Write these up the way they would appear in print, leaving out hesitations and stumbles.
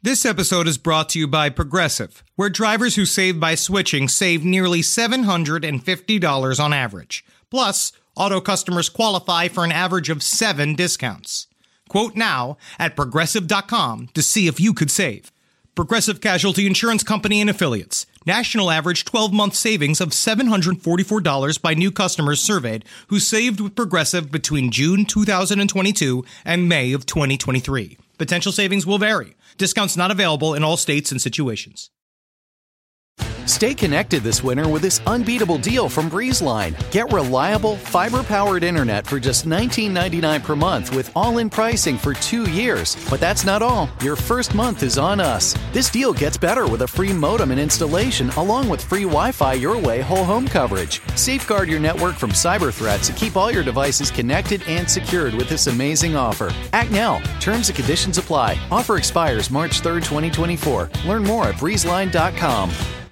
This episode is brought to you by Progressive, where drivers who save by switching save nearly $750 on average. Plus, auto customers qualify for an average of 7 discounts. Quote now at Progressive.com to see if you could save. Progressive Casualty Insurance Company and Affiliates. National average 12-month savings of $744 by new customers surveyed who saved with Progressive between June 2022 and May of 2023. Potential savings will vary. Discounts not available in all states and situations. Stay connected this winter with this unbeatable deal from BreezeLine. Get reliable, fiber-powered internet for just $19.99 per month with all-in pricing for 2 years. But that's not all. Your first month is on us. This deal gets better with a free modem and installation, along with free Wi-Fi your way whole home coverage. Safeguard your network from cyber threats and keep all your devices connected and secured with this amazing offer. Act now. Terms and conditions apply. Offer expires March 3rd, 2024. Learn more at breezeline.com.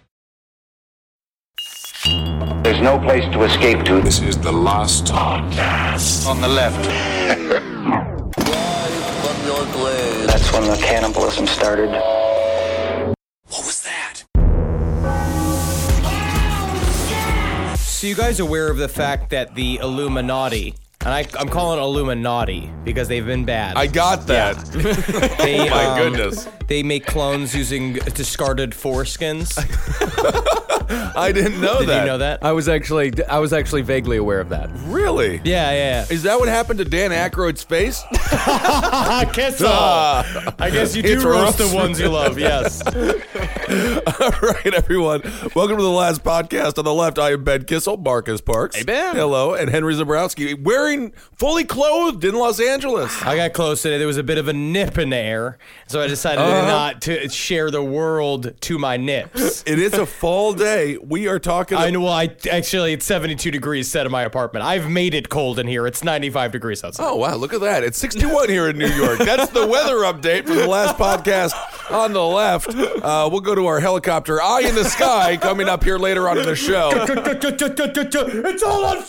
There's no place to escape to. This is the last podcast. On the left. That's when the cannibalism started. What was that? So you guys aware of the fact that the Illuminati, and I'm calling it Illuminati because they've been bad. I got that. They, oh my goodness. They make clones using discarded foreskins. I didn't know that. Did you know that? I was actually vaguely aware of that. Really? Yeah. Is that what happened to Dan Aykroyd's face? I guess so. I guess you do roast the ones you love, yes. All right, everyone. Welcome to the last podcast. On the left, I am Ben Kissel, Marcus Parks. Hey, Ben. Hello. And Henry Zabrowski, wearing fully clothed in Los Angeles. I got close today. There was a bit of a nip in the air, so I decided not to share the world to my nips. It is a fall day. We are talking... I know. Well, actually, it's 72 degrees set in my apartment. I've made it cold in here. It's 95 degrees outside. Oh, wow. Look at that. It's 61 here in New York. That's the weather update from the last podcast on the left. We'll go to our helicopter eye in the sky coming up here later on in the show. It's all on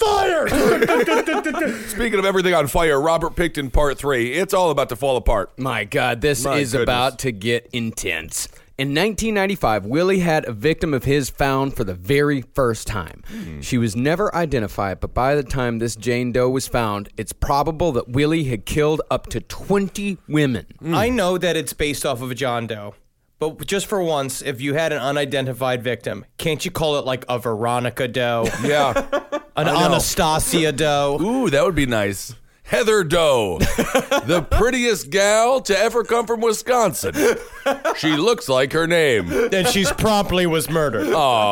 fire! Speaking of everything on fire, Robert Pickton Part 3. It's all about to fall apart. My God, this is about to get intense. In 1995, Willie had a victim of his found for the very first time. She was never identified, but by the time this Jane Doe was found, it's probable that Willie had killed up to 20 women. I know that it's based off of a John Doe, but just for once, if you had an unidentified victim, can't you call it like a Veronica Doe? Yeah. An Anastasia Doe? Ooh, that would be nice. Heather Doe, the prettiest gal to ever come from Wisconsin. She looks like her name. Then she's promptly was murdered.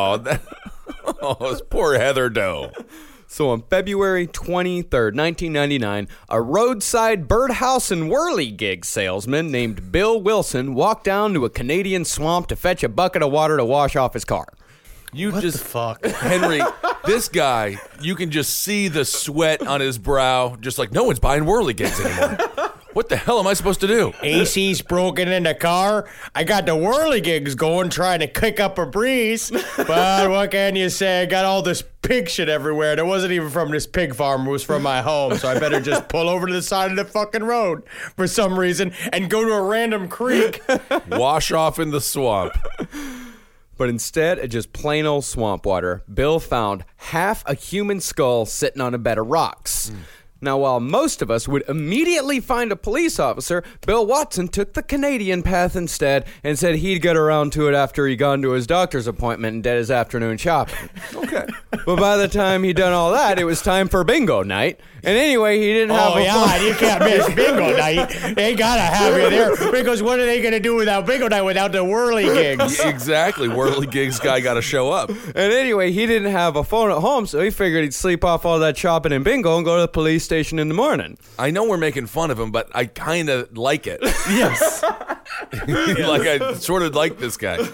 Oh, poor Heather Doe. So on February 23rd, 1999, a roadside birdhouse and whirligig salesman named Bill Wilson walked down to a Canadian swamp to fetch a bucket of water to wash off his car. What the fuck? Henry, this guy, you can just see the sweat on his brow, just like no one's buying whirligigs anymore. What the hell am I supposed to do? AC's broken in the car. I got the whirligigs going, trying to kick up a breeze. But what can you say? I got all this pig shit everywhere. And it wasn't even from this pig farm. It was from my home. So I better just pull over to the side of the fucking road for some reason and go to a random creek. Wash off in the swamp. But instead of just plain old swamp water, Bill found half a human skull sitting on a bed of rocks. Now, while most of us would immediately find a police officer, Bill Watson took the Canadian path instead and said he'd get around to it after he'd gone to his doctor's appointment and did his afternoon shopping. Okay. But by the time he'd done all that, it was time for bingo night. And anyway, he didn't have you can't miss bingo night. They gotta have you there because what are they gonna do without bingo night without the whirligigs? Exactly. Whirligigs guy got to show up. And anyway, he didn't have a phone at home, so he figured he'd sleep off all that shopping and bingo and go to the police station in the morning. I know we're making fun of him, but I kind of like it. Yes. Like I sort of like this guy.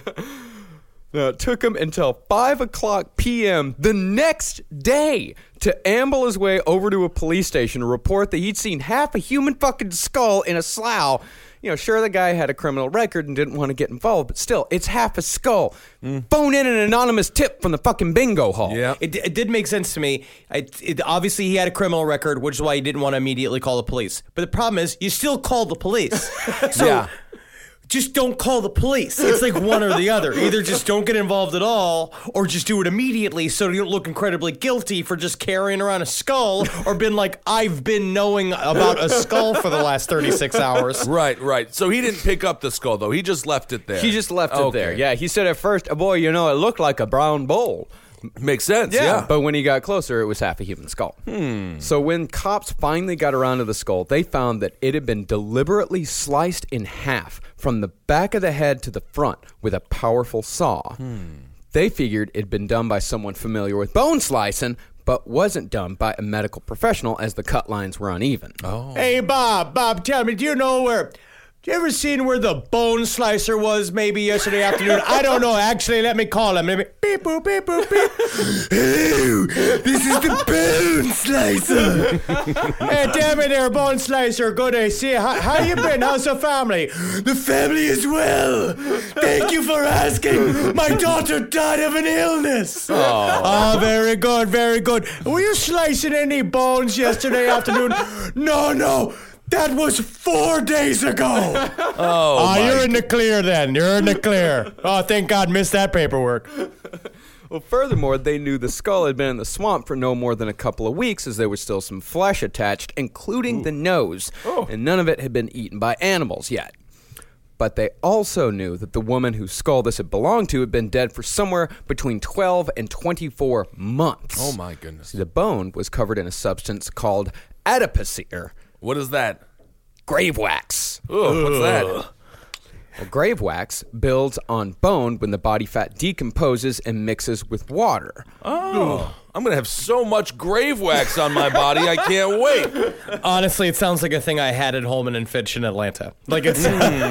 Now, it took him until 5 o'clock p.m. the next day to amble his way over to a police station to report that he'd seen half a human fucking skull in a slough. You know, sure, the guy had a criminal record and didn't want to get involved, but still, it's half a skull. Phone in an anonymous tip from the fucking bingo hall. Yeah. It did make sense to me. Obviously, he had a criminal record, which is why he didn't want to immediately call the police. But the problem is, you still call the police. So, Yeah. just don't call the police. It's like one or the other. Either just don't get involved at all, or just do it immediately so you don't look incredibly guilty for just carrying around a skull, or been like, I've been knowing about a skull for the last 36 hours. Right. So he didn't pick up the skull, though. He just left it there. He just left it there. Yeah, he said at first, boy, it looked like a brown bowl. Makes sense, yeah. But when he got closer, it was half a human skull. So when cops finally got around to the skull, they found that it had been deliberately sliced in half from the back of the head to the front with a powerful saw. They figured it'd been done by someone familiar with bone slicing, but wasn't done by a medical professional as the cut lines were uneven. Hey, Bob, tell me, do you ever seen where the bone slicer was maybe yesterday afternoon? I don't know. Actually, let me call him. Beep, boop, beep, boop, beep. Hello, this is the bone slicer. Hey, tell me there, bone slicer. Good to see you. How you been? How's the family? The family is well. Thank you for asking. My daughter died of an illness. Oh, very good, very good. Were you slicing any bones yesterday afternoon? No. That was 4 days ago. You're in the clear then. You're in the clear. Oh, thank God, missed that paperwork. Well, furthermore, they knew the skull had been in the swamp for no more than a couple of weeks as there was still some flesh attached, including the nose, and none of it had been eaten by animals yet. But they also knew that the woman whose skull this had belonged to had been dead for somewhere between 12 and 24 months. Oh, my goodness. The bone was covered in a substance called adipocere. What is that? Grave wax. Ugh, what's that? Well, grave wax builds on bone when the body fat decomposes and mixes with water. Oh, I'm going to have so much grave wax on my body, I can't wait. Honestly, it sounds like a thing I had at Holman and Fitch in Atlanta. Like it's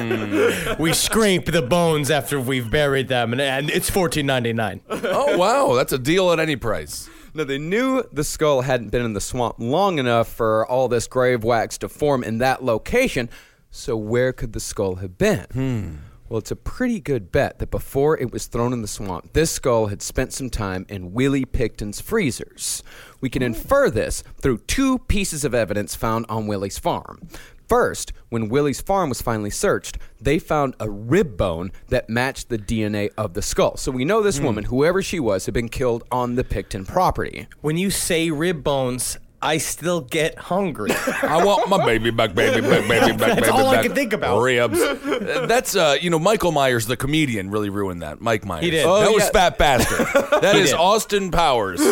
we scrape the bones after we've buried them, and it's $14.99. Oh, wow. That's a deal at any price. Now, they knew the skull hadn't been in the swamp long enough for all this grave wax to form in that location, so where could the skull have been? Well, it's a pretty good bet that before it was thrown in the swamp, this skull had spent some time in Willie Picton's freezers. We can infer this through two pieces of evidence found on Willie's farm. First, when Willie's farm was finally searched, they found a rib bone that matched the DNA of the skull. So we know this woman, whoever she was, had been killed on the Picton property. When you say rib bones, I still get hungry. I want my baby back, baby back, baby back. That's all I can think about. Ribs. That's, Michael Myers, the comedian, really ruined that. Mike Myers. He did. That was Fat Bastard. That is Austin Powers.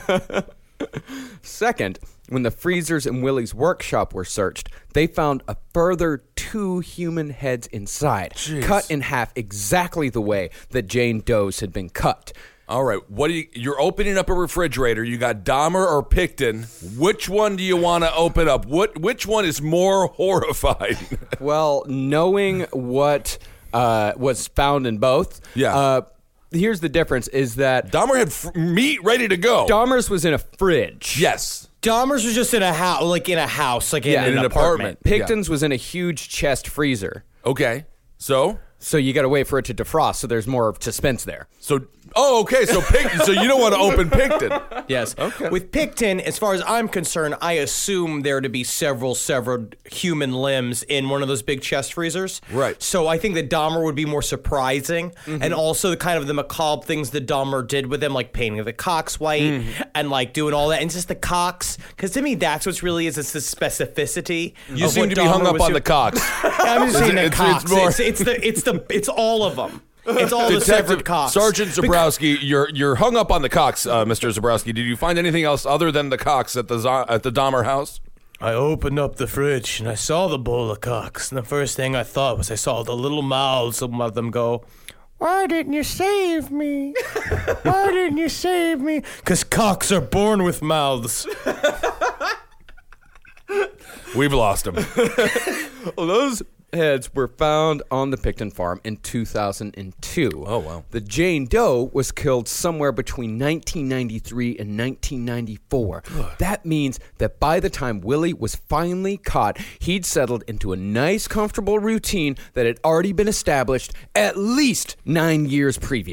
Second, when the freezers in Willie's workshop were searched, they found a further 2 human heads inside, cut in half exactly the way that Jane Doe's had been cut. All right, you're opening up a refrigerator. You got Dahmer or Picton. Which one do you want to open up? Which one is more horrifying? Well, knowing what was found in both, here's the difference: is that Dahmer had meat ready to go. Dahmer's was in a fridge. Yes. Dahmer's was just in a house, like in an apartment. Picton's was in a huge chest freezer. Okay, so you got to wait for it to defrost, so there's more suspense there. So Picton. So you don't want to open Picton. Yes. Okay. With Picton, as far as I'm concerned, I assume there to be several severed human limbs in one of those big chest freezers. Right. So I think that Dahmer would be more surprising, and also the macabre things that Dahmer did with them, like painting the cocks white and like doing all that, and just the cocks. Because to me, that's what's really is. It's the specificity. You seem to be hung up on the cocks. I'm just saying the cocks. It's all of them. It's all the severed cocks. Sergeant Zabrowski, you're hung up on the cocks, Mr. Zabrowski. Did you find anything else other than the cocks at the Dahmer house? I opened up the fridge and I saw the bowl of cocks. And the first thing I thought was I saw the little mouths of them go, "Why didn't you save me? Why didn't you save me?" Because cocks are born with mouths. We've lost him. Well, those heads were found on the Picton farm in 2002. Oh, wow. The Jane Doe was killed somewhere between 1993 and 1994. That means that by the time Willie was finally caught, he'd settled into a nice, comfortable routine that had already been established at least 9 years previous.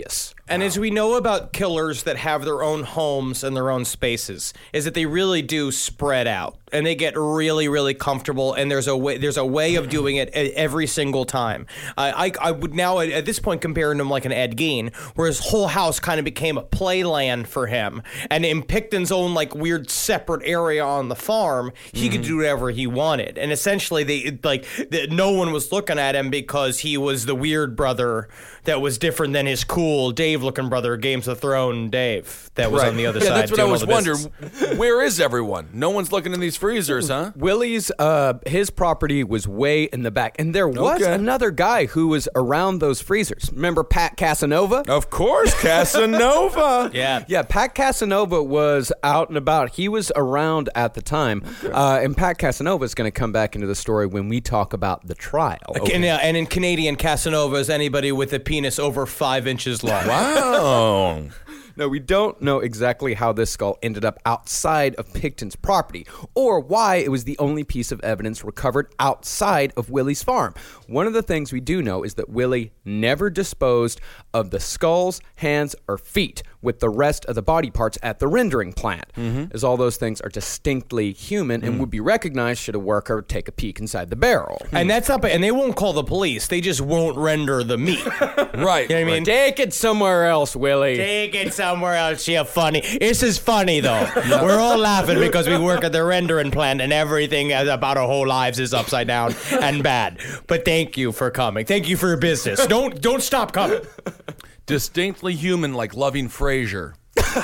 And as we know about killers that have their own homes and their own spaces, is that they really do spread out and they get really, really comfortable. And there's a way of doing it every single time. I would now at this point compare him like an Ed Gein, where his whole house kind of became a playland for him. And in Picton's own like weird separate area on the farm, he could do whatever he wanted. And essentially, no one was looking at him because he was the weird brother that was different than his cool Dave-looking brother, Games of Thrones Dave, that was on the other side. Yeah, that's what I was wondering. Business. Where is everyone? No one's looking in these freezers, huh? Willie's, his property was way in the back. And there was another guy who was around those freezers. Remember Pat Casanova? Of course, Casanova. Yeah, Pat Casanova was out and about. He was around at the time. And Pat Casanova is going to come back into the story when we talk about the trial. And in Canadian, Casanova is anybody with a penis over 5 inches long. Wow. No, we don't know exactly how this skull ended up outside of Picton's property or why it was the only piece of evidence recovered outside of Willie's farm. One of the things we do know is that Willie never disposed of the skulls, hands, or feet with the rest of the body parts at the rendering plant, as all those things are distinctly human and would be recognized should a worker take a peek inside the barrel. And that's not, and they won't call the police. They just won't render the meat. Right. You know what I mean? Take it somewhere else, Willie. Take it somewhere else. You're funny. This is funny, though. We're all laughing because we work at the rendering plant and everything about our whole lives is upside down and bad. But thank you for coming. Thank you for your business. Don't stop coming. Distinctly human, like loving Frasier.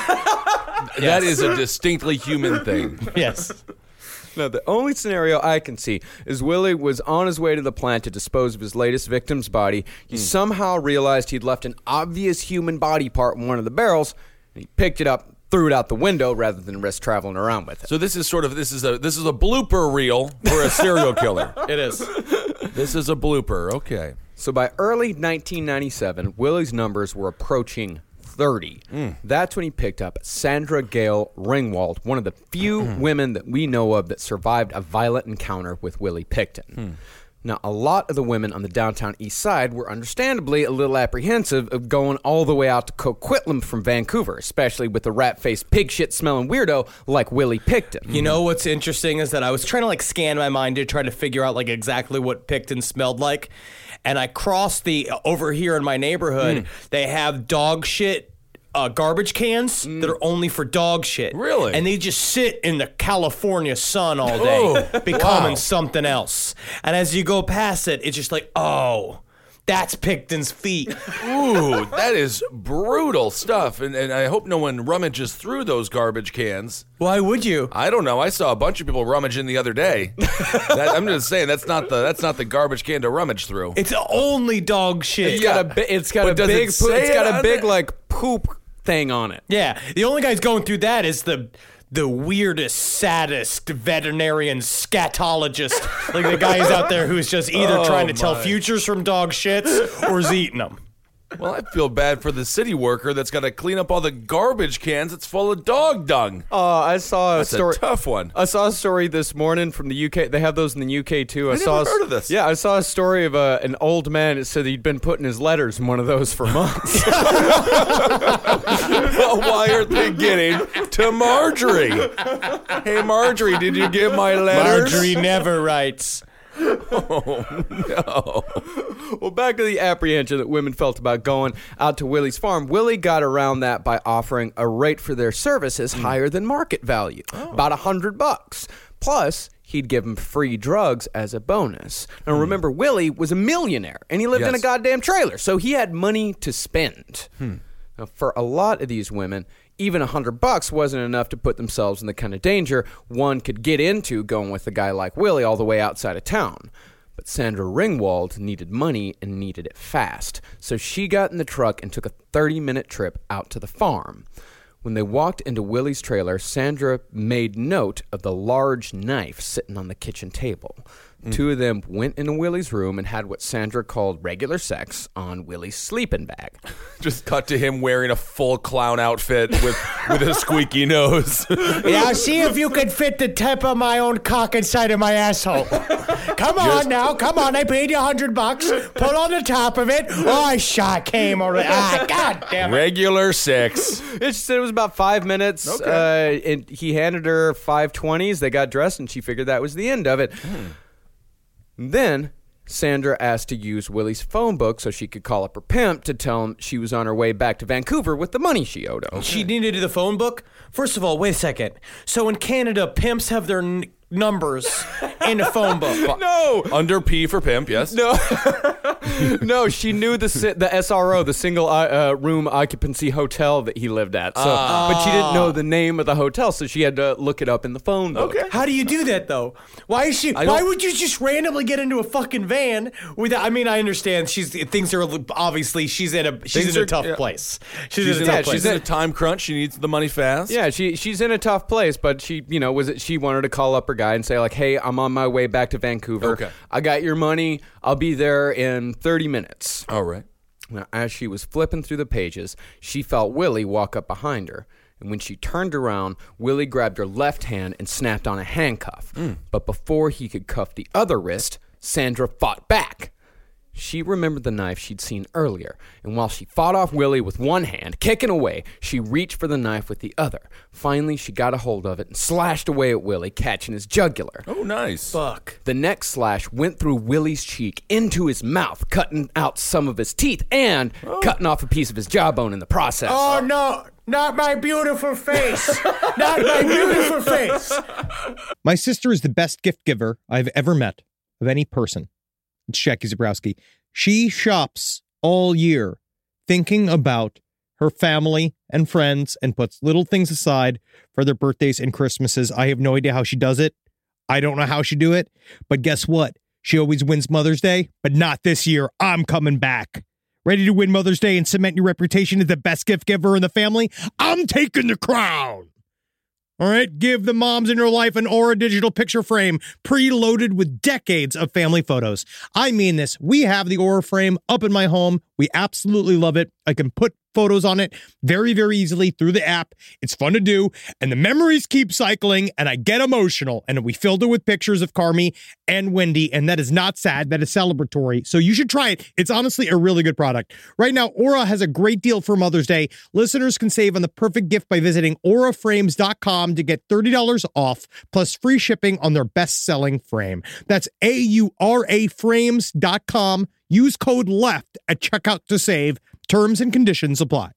That is a distinctly human thing. Yes. No, the only scenario I can see is Willie was on his way to the plant to dispose of his latest victim's body. He somehow realized he'd left an obvious human body part in one of the barrels, and he picked it up, threw it out the window rather than risk traveling around with it. So this is a blooper reel for a serial killer. It is. This is a blooper. Okay. So by early 1997, Willie's numbers were approaching 30. That's when he picked up Sandra Gale Ringwald, one of the few women that we know of that survived a violent encounter with Willie Picton. Now, a lot of the women on the downtown east side were understandably a little apprehensive of going all the way out to Coquitlam from Vancouver, especially with a rat-faced, pig-shit-smelling weirdo like Willie Picton. You know what's interesting is that I was trying to scan my mind to try to figure out exactly what Picton smelled like, and I crossed over here in my neighborhood, they have dog shit garbage cans that are only for dog shit. Really? And they just sit in the California sun all day, becoming something else. And as you go past it, it's just oh, that's Picton's feet. Ooh, that is brutal stuff. And I hope no one rummages through those garbage cans. Why would you? I don't know. I saw a bunch of people rummaging the other day. I'm just saying that's not the garbage can to rummage through. It's only dog shit. It's got a big poop thing on it. Yeah, the only guys going through that is the weirdest, saddest veterinarian scatologist. The guy is out there who's just either trying to tell futures from dog shits or is eating them. Well, I feel bad for the city worker that's got to clean up all the garbage cans that's full of dog dung. I saw That's a tough one. I saw a story this morning from the UK. They have those in the UK too. I never heard of this. Yeah, I saw a story of an old man that said he'd been putting his letters in one of those for months. Well, why aren't they getting to Marjorie? Hey, Marjorie, did you get my letters? Marjorie never writes. Oh, no. Well, back to the apprehension that women felt about going out to Willie's farm. Willie got around that by offering a rate for their services higher than market value, about $100. Plus, he'd give him free drugs as a bonus. Now, remember, Willie was a millionaire, and he lived in a goddamn trailer, so he had money to spend. Now, for a lot of these women, even $100 wasn't enough to put themselves in the kind of danger one could get into going with a guy like Willie all the way outside of town. But Sandra Ringwald needed money and needed it fast, so she got in the truck and took a 30-minute trip out to the farm. When they walked into Willie's trailer, Sandra made note of the large knife sitting on the kitchen table. Two of them went into Willie's room and had what Sandra called regular sex on Willie's sleeping bag. Just cut to him wearing a full clown outfit with a squeaky nose. Yeah, see if you can fit the tip of my own cock inside of my asshole. Come on now, come on. I paid you $100. Put on the top of it. Oh, I shot came already. God damn it. Regular sex. She said it was about 5 minutes. Okay. And he handed her 520s. They got dressed, and she figured that was the end of it. Then Sandra asked to use Willie's phone book so she could call up her pimp to tell him she was on her way back to Vancouver with the money she owed him. She needed the phone book? First of all, wait a second. So in Canada, pimps have their numbers in the phone book. No! Under P for pimp, yes. No. No, she knew the SRO, the single room occupancy hotel that he lived at. So, but she didn't know the name of the hotel, so she had to look it up in the phone book. Okay. How do you do that, though? Why would you just randomly get into a fucking van without? I mean, I understand things are obviously she's in a tough place. She's in a time crunch. She needs the money fast. Yeah, she's in a tough place, but she wanted to call up her guy and say like, "Hey, I'm on my way back to Vancouver. Okay. I got your money. I'll be there in 30 minutes." All right. Now, as she was flipping through the pages, she felt Willie walk up behind her. And when she turned around, Willie grabbed her left hand and snapped on a handcuff. But before he could cuff the other wrist, Sandra fought back. She remembered the knife she'd seen earlier, and while she fought off Willie with one hand, kicking away, she reached for the knife with the other. Finally, she got a hold of it and slashed away at Willie, catching his jugular. Oh, nice. Fuck. The next slash went through Willie's cheek into his mouth, cutting out some of his teeth and cutting off a piece of his jawbone in the process. Oh, no. Not my beautiful face. Not my beautiful face. My sister is the best gift giver I've ever met of any person. It's Jackie Zabrowski. She shops all year thinking about her family and friends and puts little things aside for their birthdays and Christmases. I have no idea how she does it. I don't know how she do it. But guess what? She always wins Mother's Day, but not this year. I'm coming back. Ready to win Mother's Day and cement your reputation as the best gift giver in the family? I'm taking the crown. All right, give the moms in your life an Aura digital picture frame preloaded with decades of family photos. I mean this. We have the Aura frame up in my home. We absolutely love it. I can put photos on it very, very easily through the app. It's fun to do, and the memories keep cycling, and I get emotional. And we filled it with pictures of Carmi and Wendy, and that is not sad. That is celebratory. So you should try it. It's honestly a really good product. Right now, Aura has a great deal for Mother's Day. Listeners can save on the perfect gift by visiting auraframes.com to get $30 off, plus free shipping on their best-selling frame. That's auraframes.com. Use code LEFT at checkout to save. Terms and conditions apply.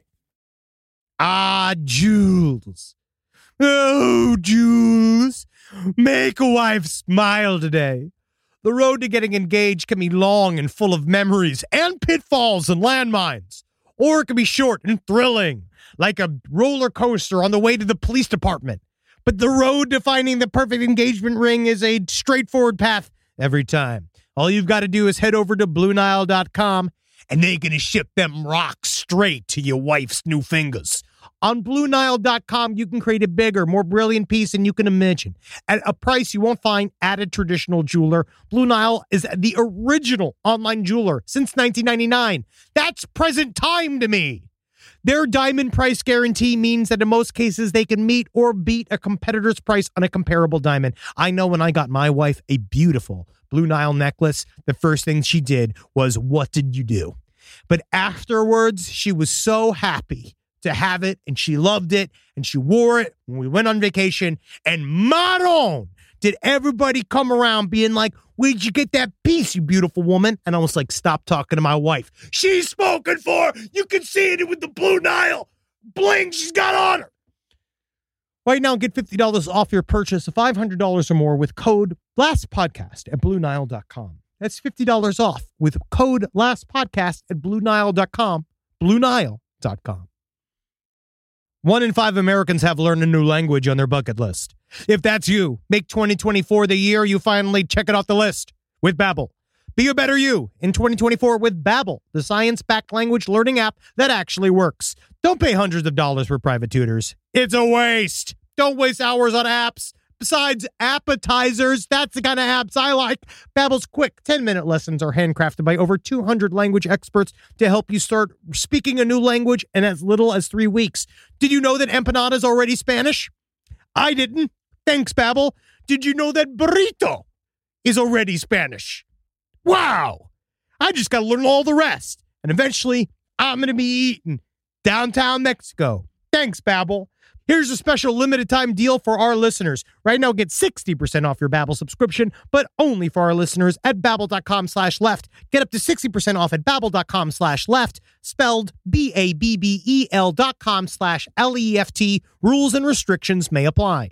Ah, Jules. Oh, Jules. Make a wife smile today. The road to getting engaged can be long and full of memories and pitfalls and landmines. Or it can be short and thrilling, like a roller coaster on the way to the police department. But the road to finding the perfect engagement ring is a straightforward path every time. All you've got to do is head over to BlueNile.com, and they're going to ship them rocks straight to your wife's new fingers. On BlueNile.com, you can create a bigger, more brilliant piece than you can imagine at a price you won't find at a traditional jeweler. Blue Nile is the original online jeweler since 1999. That's present time to me. Their diamond price guarantee means that in most cases they can meet or beat a competitor's price on a comparable diamond. I know when I got my wife a beautiful Blue Nile necklace, the first thing she did was, "What did you do?" But afterwards, she was so happy to have it, and she loved it, and she wore it when we went on vacation, and maron, did everybody come around being like, "Where'd you get that piece, you beautiful woman?" And I was like, stop talking to my wife. She's spoken for. You can see it with the Blue Nile bling she's got on her. Right now, get $50 off your purchase of $500 or more with code LASTPODCAST at BlueNile.com. That's $50 off with code LASTPODCAST at BlueNile.com. BlueNile.com. 1 in 5 Americans have learned a new language on their bucket list. If that's you, make 2024 the year you finally check it off the list with Babbel. Be a better you in 2024 with Babbel, the science-backed language learning app that actually works. Don't pay hundreds of dollars for private tutors. It's a waste. Don't waste hours on apps. besides appetizers. That's the kind of apps I like. Babbel's quick 10-minute lessons are handcrafted by over 200 language experts to help you start speaking a new language in as little as 3 weeks. Did you know that empanada is already Spanish? I didn't. Thanks, Babbel. Did you know that burrito is already Spanish? Wow. I just got to learn all the rest. And eventually, I'm going to be eating downtown Mexico. Thanks, Babbel. Here's a special limited time deal for our listeners. Right now, get 60% off your Babbel subscription, but only for our listeners at Babbel.com/left. Get up to 60% off at Babbel.com/left, spelled BABBEL.com/LEFT. Rules and restrictions may apply.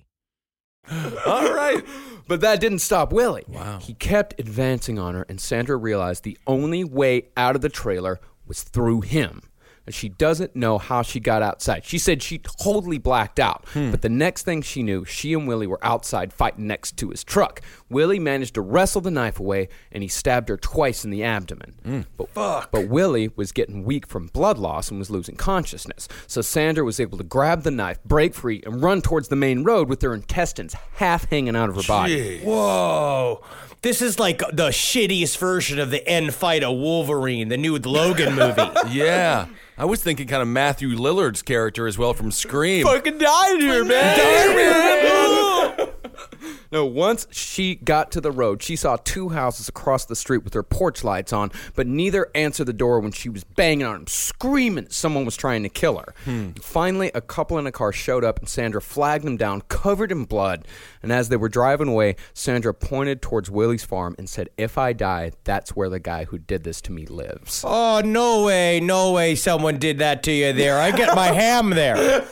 All right. But that didn't stop Willie. Wow. He kept advancing on her, and Sandra realized the only way out of the trailer was through him. And she doesn't know how she got outside. She said she totally blacked out. But the next thing she knew, she and Willie were outside fighting next to his truck. Willie managed to wrestle the knife away, and he stabbed her twice in the abdomen. But Willie was getting weak from blood loss and was losing consciousness. So Sandra was able to grab the knife, break free, and run towards the main road with her intestines half hanging out of her body. Whoa. This is like the shittiest version of the end fight of Wolverine, the new Logan movie. Yeah. I was thinking kind of Matthew Lillard's character as well from Scream. Fucking died here, man. No, once she got to the road, she saw two houses across the street with their porch lights on, but neither answered the door when she was banging on them, screaming someone was trying to kill her. Finally, a couple in a car showed up, and Sandra flagged them down, covered in blood. And as they were driving away, Sandra pointed towards Willie's farm and said, "If I die, that's where the guy who did this to me lives." Oh, no way someone did that to you there. I get my ham there.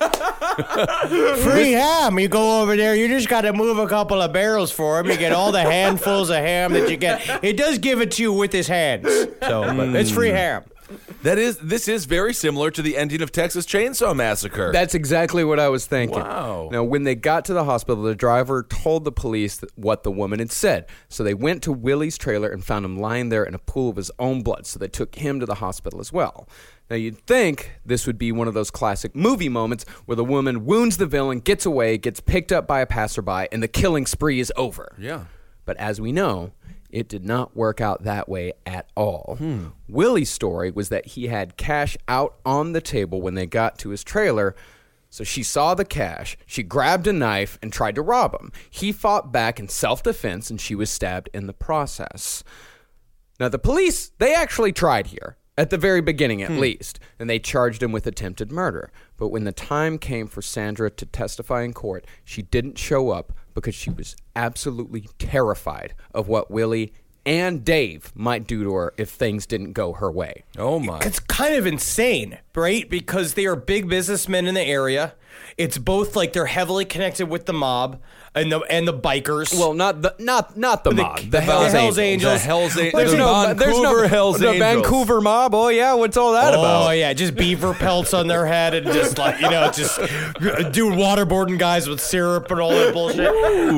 Free ham. You go over there, you just got to move a couple of barrels for him. You get all the handfuls of ham that you get. It does give it to you with his hands. So, but it's free ham. This is very similar to the ending of Texas Chainsaw Massacre. That's exactly what I was thinking. Wow. Now, when they got to the hospital, the driver told the police what the woman had said. So they went to Willie's trailer and found him lying there in a pool of his own blood. So they took him to the hospital as well. Now, you'd think this would be one of those classic movie moments where the woman wounds the villain, gets away, gets picked up by a passerby, and the killing spree is over. Yeah. But as we know, it did not work out that way at all. Willie's story was that he had cash out on the table when they got to his trailer, so she saw the cash, she grabbed a knife, and tried to rob him. He fought back in self-defense, and she was stabbed in the process. Now, the police, they actually tried here. At the very beginning, at least. And they charged him with attempted murder. But when the time came for Sandra to testify in court, she didn't show up because she was absolutely terrified of what Willie and Dave might do to her if things didn't go her way. Oh, my. It's kind of insane, right? Because they are big businessmen in the area. It's both like they're heavily connected with the mob and the bikers. Well, not the mob. The Hells Angels. The Hells Angels. There's The no Vancouver Hells the Angels. Vancouver mob. Oh yeah, what's all that about? Oh yeah, just beaver pelts on their head and just like just doing waterboarding guys with syrup and all that bullshit.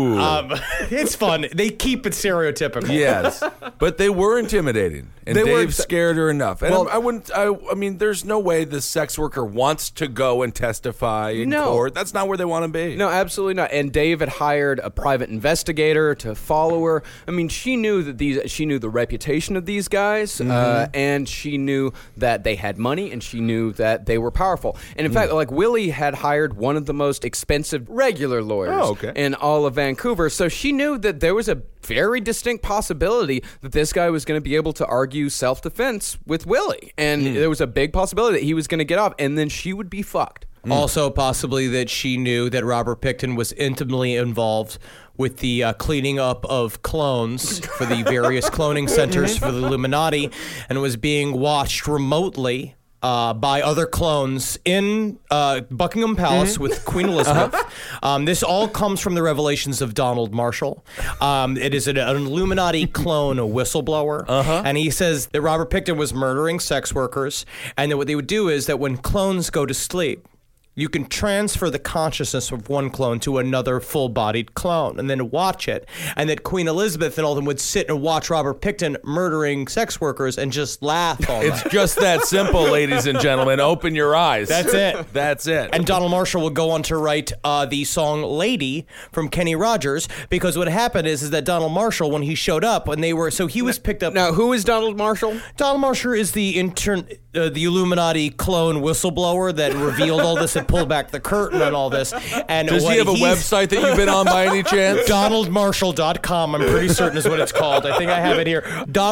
It's fun. They keep it stereotypical. Yes, but they were intimidating, and Dave scared her enough. And Well, I mean, there's no way the sex worker wants to go and testify in court. That's not where they want to be. No, absolutely not. And Dave had hired a private investigator to follow her. I mean, she knew that she knew the reputation of these guys, and she knew that they had money, and she knew that they were powerful. And in fact, like Willie had hired one of the most expensive regular lawyers in all of Vancouver, so she knew that there was a very distinct possibility that this guy was going to be able to argue self-defense with Willie, and there was a big possibility that he was going to get off, and then she would be fucked. Also, possibly that she knew that Robert Pickton was intimately involved with the cleaning up of clones for the various cloning centers for the Illuminati, and was being watched remotely by other clones in Buckingham Palace with Queen Elizabeth. This all comes from the revelations of Donald Marshall. It is an Illuminati clone whistleblower. And he says that Robert Pickton was murdering sex workers, and that what they would do is that when clones go to sleep, you can transfer the consciousness of one clone to another full-bodied clone and then watch it. And that Queen Elizabeth and all of them would sit and watch Robert Pickton murdering sex workers and just laugh all It's night. just that simple, ladies and gentlemen. Open your eyes. That's it. That's it. And Donald Marshall would go on to write the song Lady from Kenny Rogers, because what happened is that Donald Marshall, when he showed up, when they were, so he was picked up. Now, who is Donald Marshall? Donald Marshall is the the Illuminati clone whistleblower that revealed all this and pulled back the curtain on all this. And Does he have a website that you've been on by any chance? DonaldMarshall.com, I'm pretty certain is what it's called. I think I have it here.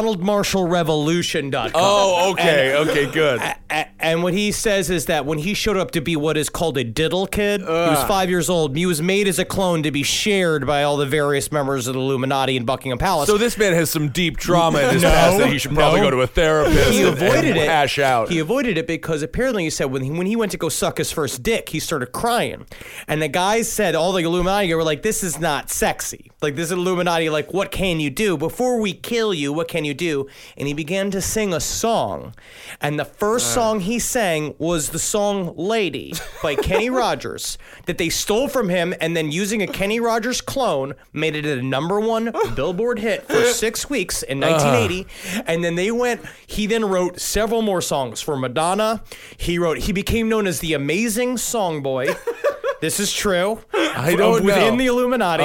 DonaldMarshallRevolution.com. Oh, okay. Okay, good. And what he says is that when he showed up to be what is called a diddle kid, he was 5 years old. He was made as a clone to be shared by all the various members of the Illuminati in Buckingham Palace. So this man has some deep trauma in his past that he should probably go to a therapist He avoided and it. hash out. He avoided it because apparently he said when he went to go suck his first dick, he started crying. And the guys said, all the Illuminati were like, this is not sexy. Like, this is Illuminati, like, what can you do? Before we kill you, what can you do? And he began to sing a song. And the first song he sang was the song Lady by Kenny Rogers that they stole from him, and then using a Kenny Rogers clone, made it a #1 Billboard hit for 6 weeks in 1980. And then he then wrote several more songs for Madonna. He became known as the Amazing Song Boy. This is true. I don't know. Within the Illuminati.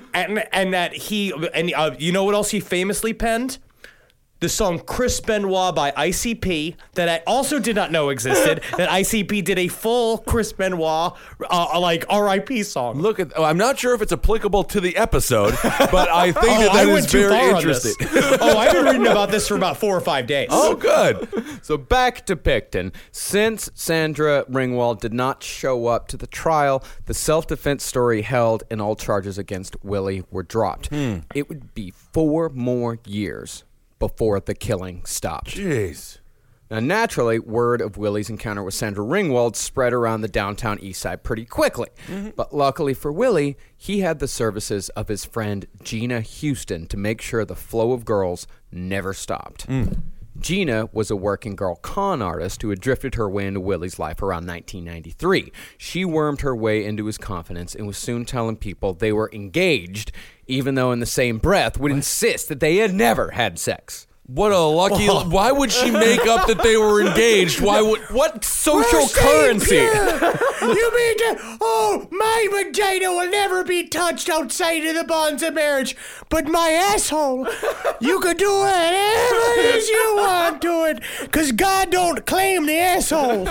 And that you know what else he famously penned? The song Chris Benoit by ICP that I also did not know existed. That ICP did a full Chris Benoit like R.I.P. song. Look at. I'm not sure if it's applicable to the episode, but I think that I is went too very far interesting. on this. I've been reading about this for about 4 or 5 days. Oh, good. So back to Pickton. Since Sandra Ringwald did not show up to the trial, the self-defense story held and all charges against Willie were dropped. It would be 4 more years before the killing stopped. Jeez. Now, naturally, word of Willie's encounter with Sandra Ringwald spread around the downtown east side pretty quickly. But luckily for Willie, he had the services of his friend Gina Houston to make sure the flow of girls never stopped. Gina was a working girl con artist who had drifted her way into Willie's life around 1993. She wormed her way into his confidence and was soon telling people they were engaged, even though in the same breath would insist that they had never had sex. What a lucky. Why would she make up that they were engaged? What social currency? You mean my vagina will never be touched outside of the bonds of marriage, but my asshole, you could do whatever it is you want to it, because God don't claim the asshole.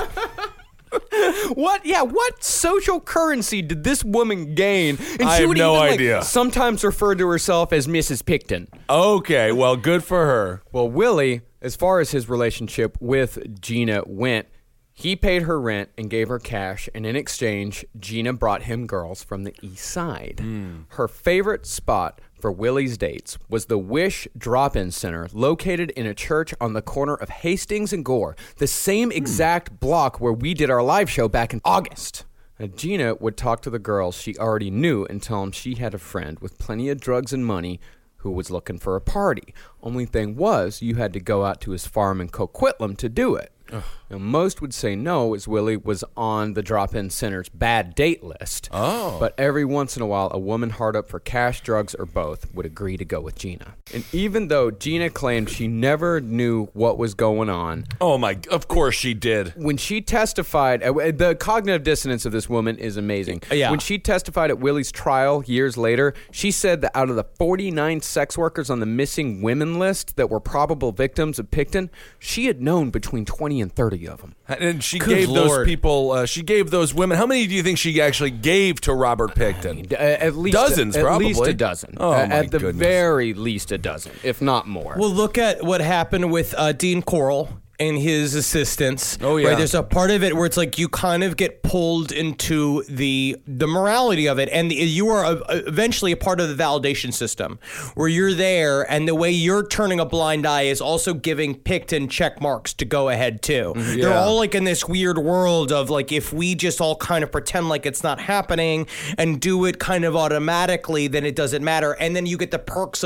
What social currency did this woman gain? And I she have would no even, idea. Sometimes refer to herself as Mrs. Pickton. Okay, well, good for her. Well, Willie, as far as his relationship with Gina went, he paid her rent and gave her cash, and in exchange, Gina brought him girls from the east side. Her favorite spot for Willie's dates was the Wish Drop-In Center, located in a church on the corner of Hastings and Gore, the same exact block where we did our live show back in August. Now, Gina would talk to the girls she already knew and tell them she had a friend with plenty of drugs and money who was looking for a party. Only thing was, you had to go out to his farm in Coquitlam to do it. Now, most would say no, as Willie was on the drop-in center's bad date list. But every once in a while, a woman hard up for cash, drugs, or both would agree to go with Gina. And even though Gina claimed she never knew what was going on, Of course she did. when she testified, the cognitive dissonance of this woman is amazing. Yeah. When she testified at Willie's trial years later, she said that out of the 49 sex workers on the missing women list that were probable victims of Pickton, she had known between 20 and 30 of them. And she Good gave Lord. those people, she gave those women, how many do you think she actually gave to Robert Pickton? At least Dozens, at probably. least a dozen. Oh, my at the goodness. very least a dozen, if not more. Well, look at what happened with Dean Coral and his assistants. Oh, yeah. Right? There's a part of it where it's like you kind of get pulled into the morality of it, and you are eventually a part of the validation system where you're there, and the way you're turning a blind eye is also giving Pickton check marks to go ahead too. They're all like in this weird world of like, if we just all kind of pretend like it's not happening and do it kind of automatically, then it doesn't matter. And then you get the perks of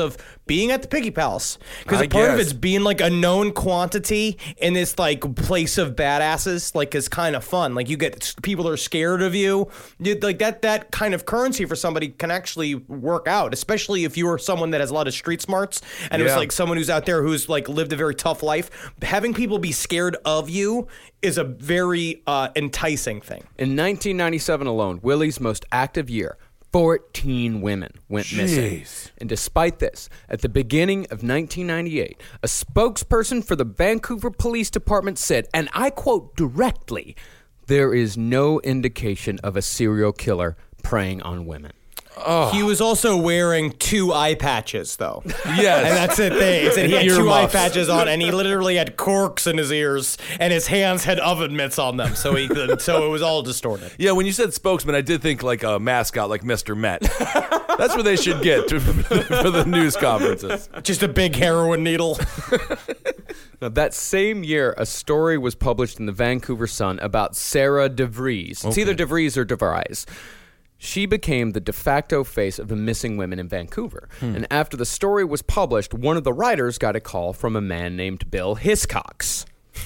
being at the Piggy Palace. Because I part of guess. it's being like a known quantity in this like place of badasses, like is kind of fun. Like you get people are scared of you. Like that kind of currency for somebody can actually work out, especially if you are someone that has a lot of street smarts and it's Yeah. like someone who's out there who's like lived a very tough life. Having people be scared of you is a very enticing thing. In 1997 alone, Willie's most active year, 14 women went missing. Jeez. And despite this, at the beginning of 1998, a spokesperson for the Vancouver Police Department said, and I quote directly, "There is no indication of a serial killer preying on women." He was also wearing 2 eye patches, though. Yes. And that's the thing. It said he had 2 eye Earmuffs. patches on, and he literally had corks in his ears, and his hands had oven mitts on them, so so it was all distorted. Yeah, when you said spokesman, I did think like a mascot like Mr. Met. That's what they should get for the news conferences. Just a big heroin needle. Now, that same year, a story was published in the Vancouver Sun about Sarah DeVries. It's either DeVries or DeVries. She became the de facto face of the missing women in Vancouver. And after the story was published, one of the writers got a call from a man named Bill Hiscox.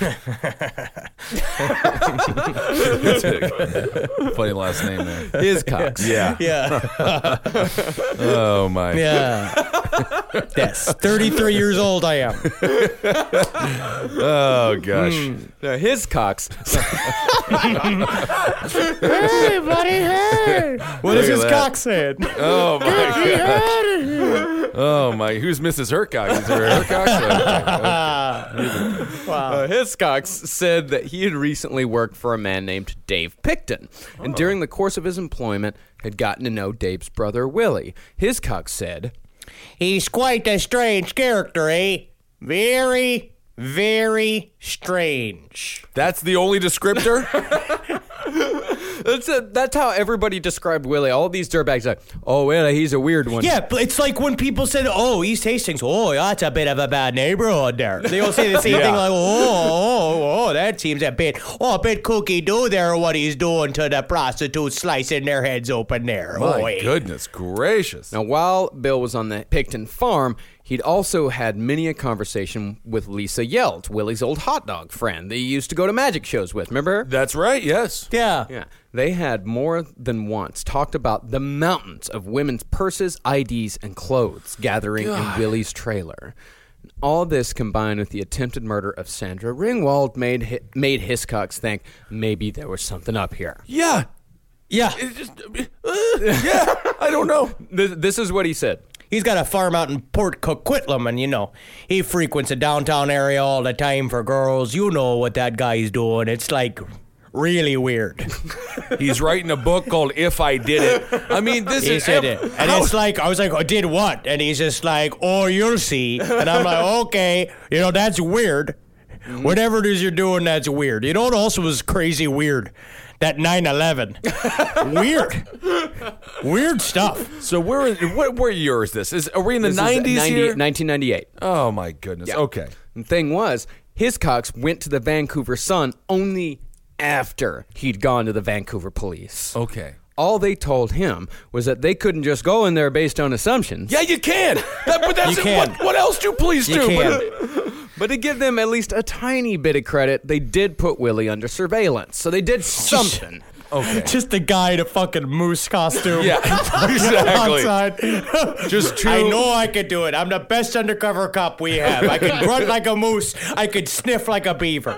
Funny last name there. Hiscox. Yeah. Yeah. Oh my. Yeah. Yes. 33 years old I am. Oh gosh. Now, Hiscox. Hey, buddy, hey. What is Look at his that. cock saying? Oh my gosh. Oh my. Who's Mrs. Hercox? Is there a Hercox? Hiscox said that he had recently worked for a man named Dave Picton, and during the course of his employment had gotten to know Dave's brother Willie. Hiscox said, He's quite a strange character, eh? Very, very strange. That's the only descriptor? That's how everybody described Willie. All these dirtbags like, oh, Willie, he's a weird one. Yeah, but it's like when people said, oh, East Hastings, oh, that's a bit of a bad neighborhood there. They all say the same thing like, oh, that seems a bit cookie-doo there, what he's doing to the prostitutes, slicing their heads open there. My goodness gracious. Now, while Bill was on the Picton farm, he'd also had many a conversation with Lisa Yelt, Willie's old hot dog friend that he used to go to magic shows with. Remember? That's right, yes. Yeah. Yeah. They had more than once talked about the mountains of women's purses, IDs, and clothes gathering in Willie's trailer. All this combined with the attempted murder of Sandra Ringwald made Hiscox think maybe there was something up here. Yeah. Yeah. It's just, yeah, I don't know. This is what he said. He's got a farm out in Port Coquitlam, and, he frequents the downtown area all the time for girls. You know what that guy's doing. It's, like, really weird. He's writing a book called If I Did It. I mean, this He is... said it. And it's like, I was like, oh, did what? And he's just like, oh, you'll see. And I'm like, okay, that's weird. Whatever it is you're doing, that's weird. You know what also was crazy weird? That 9/11. Weird stuff. So what year is this? Are we in the This is 90s here? 1998. Oh, my goodness. Yeah. Okay. The thing was, Hiscox went to the Vancouver Sun only after he'd gone to the Vancouver police. Okay. All they told him was that they couldn't just go in there based on assumptions. Yeah, you can. But that's You can. What else do police You do? can. But to give them at least a tiny bit of credit, they did put Willie under surveillance. So they did something. Okay. Just a guy in a fucking moose costume. Yeah, exactly. Outside. Just two. I know I could do it. I'm the best undercover cop we have. I could grunt like a moose. I could sniff like a beaver.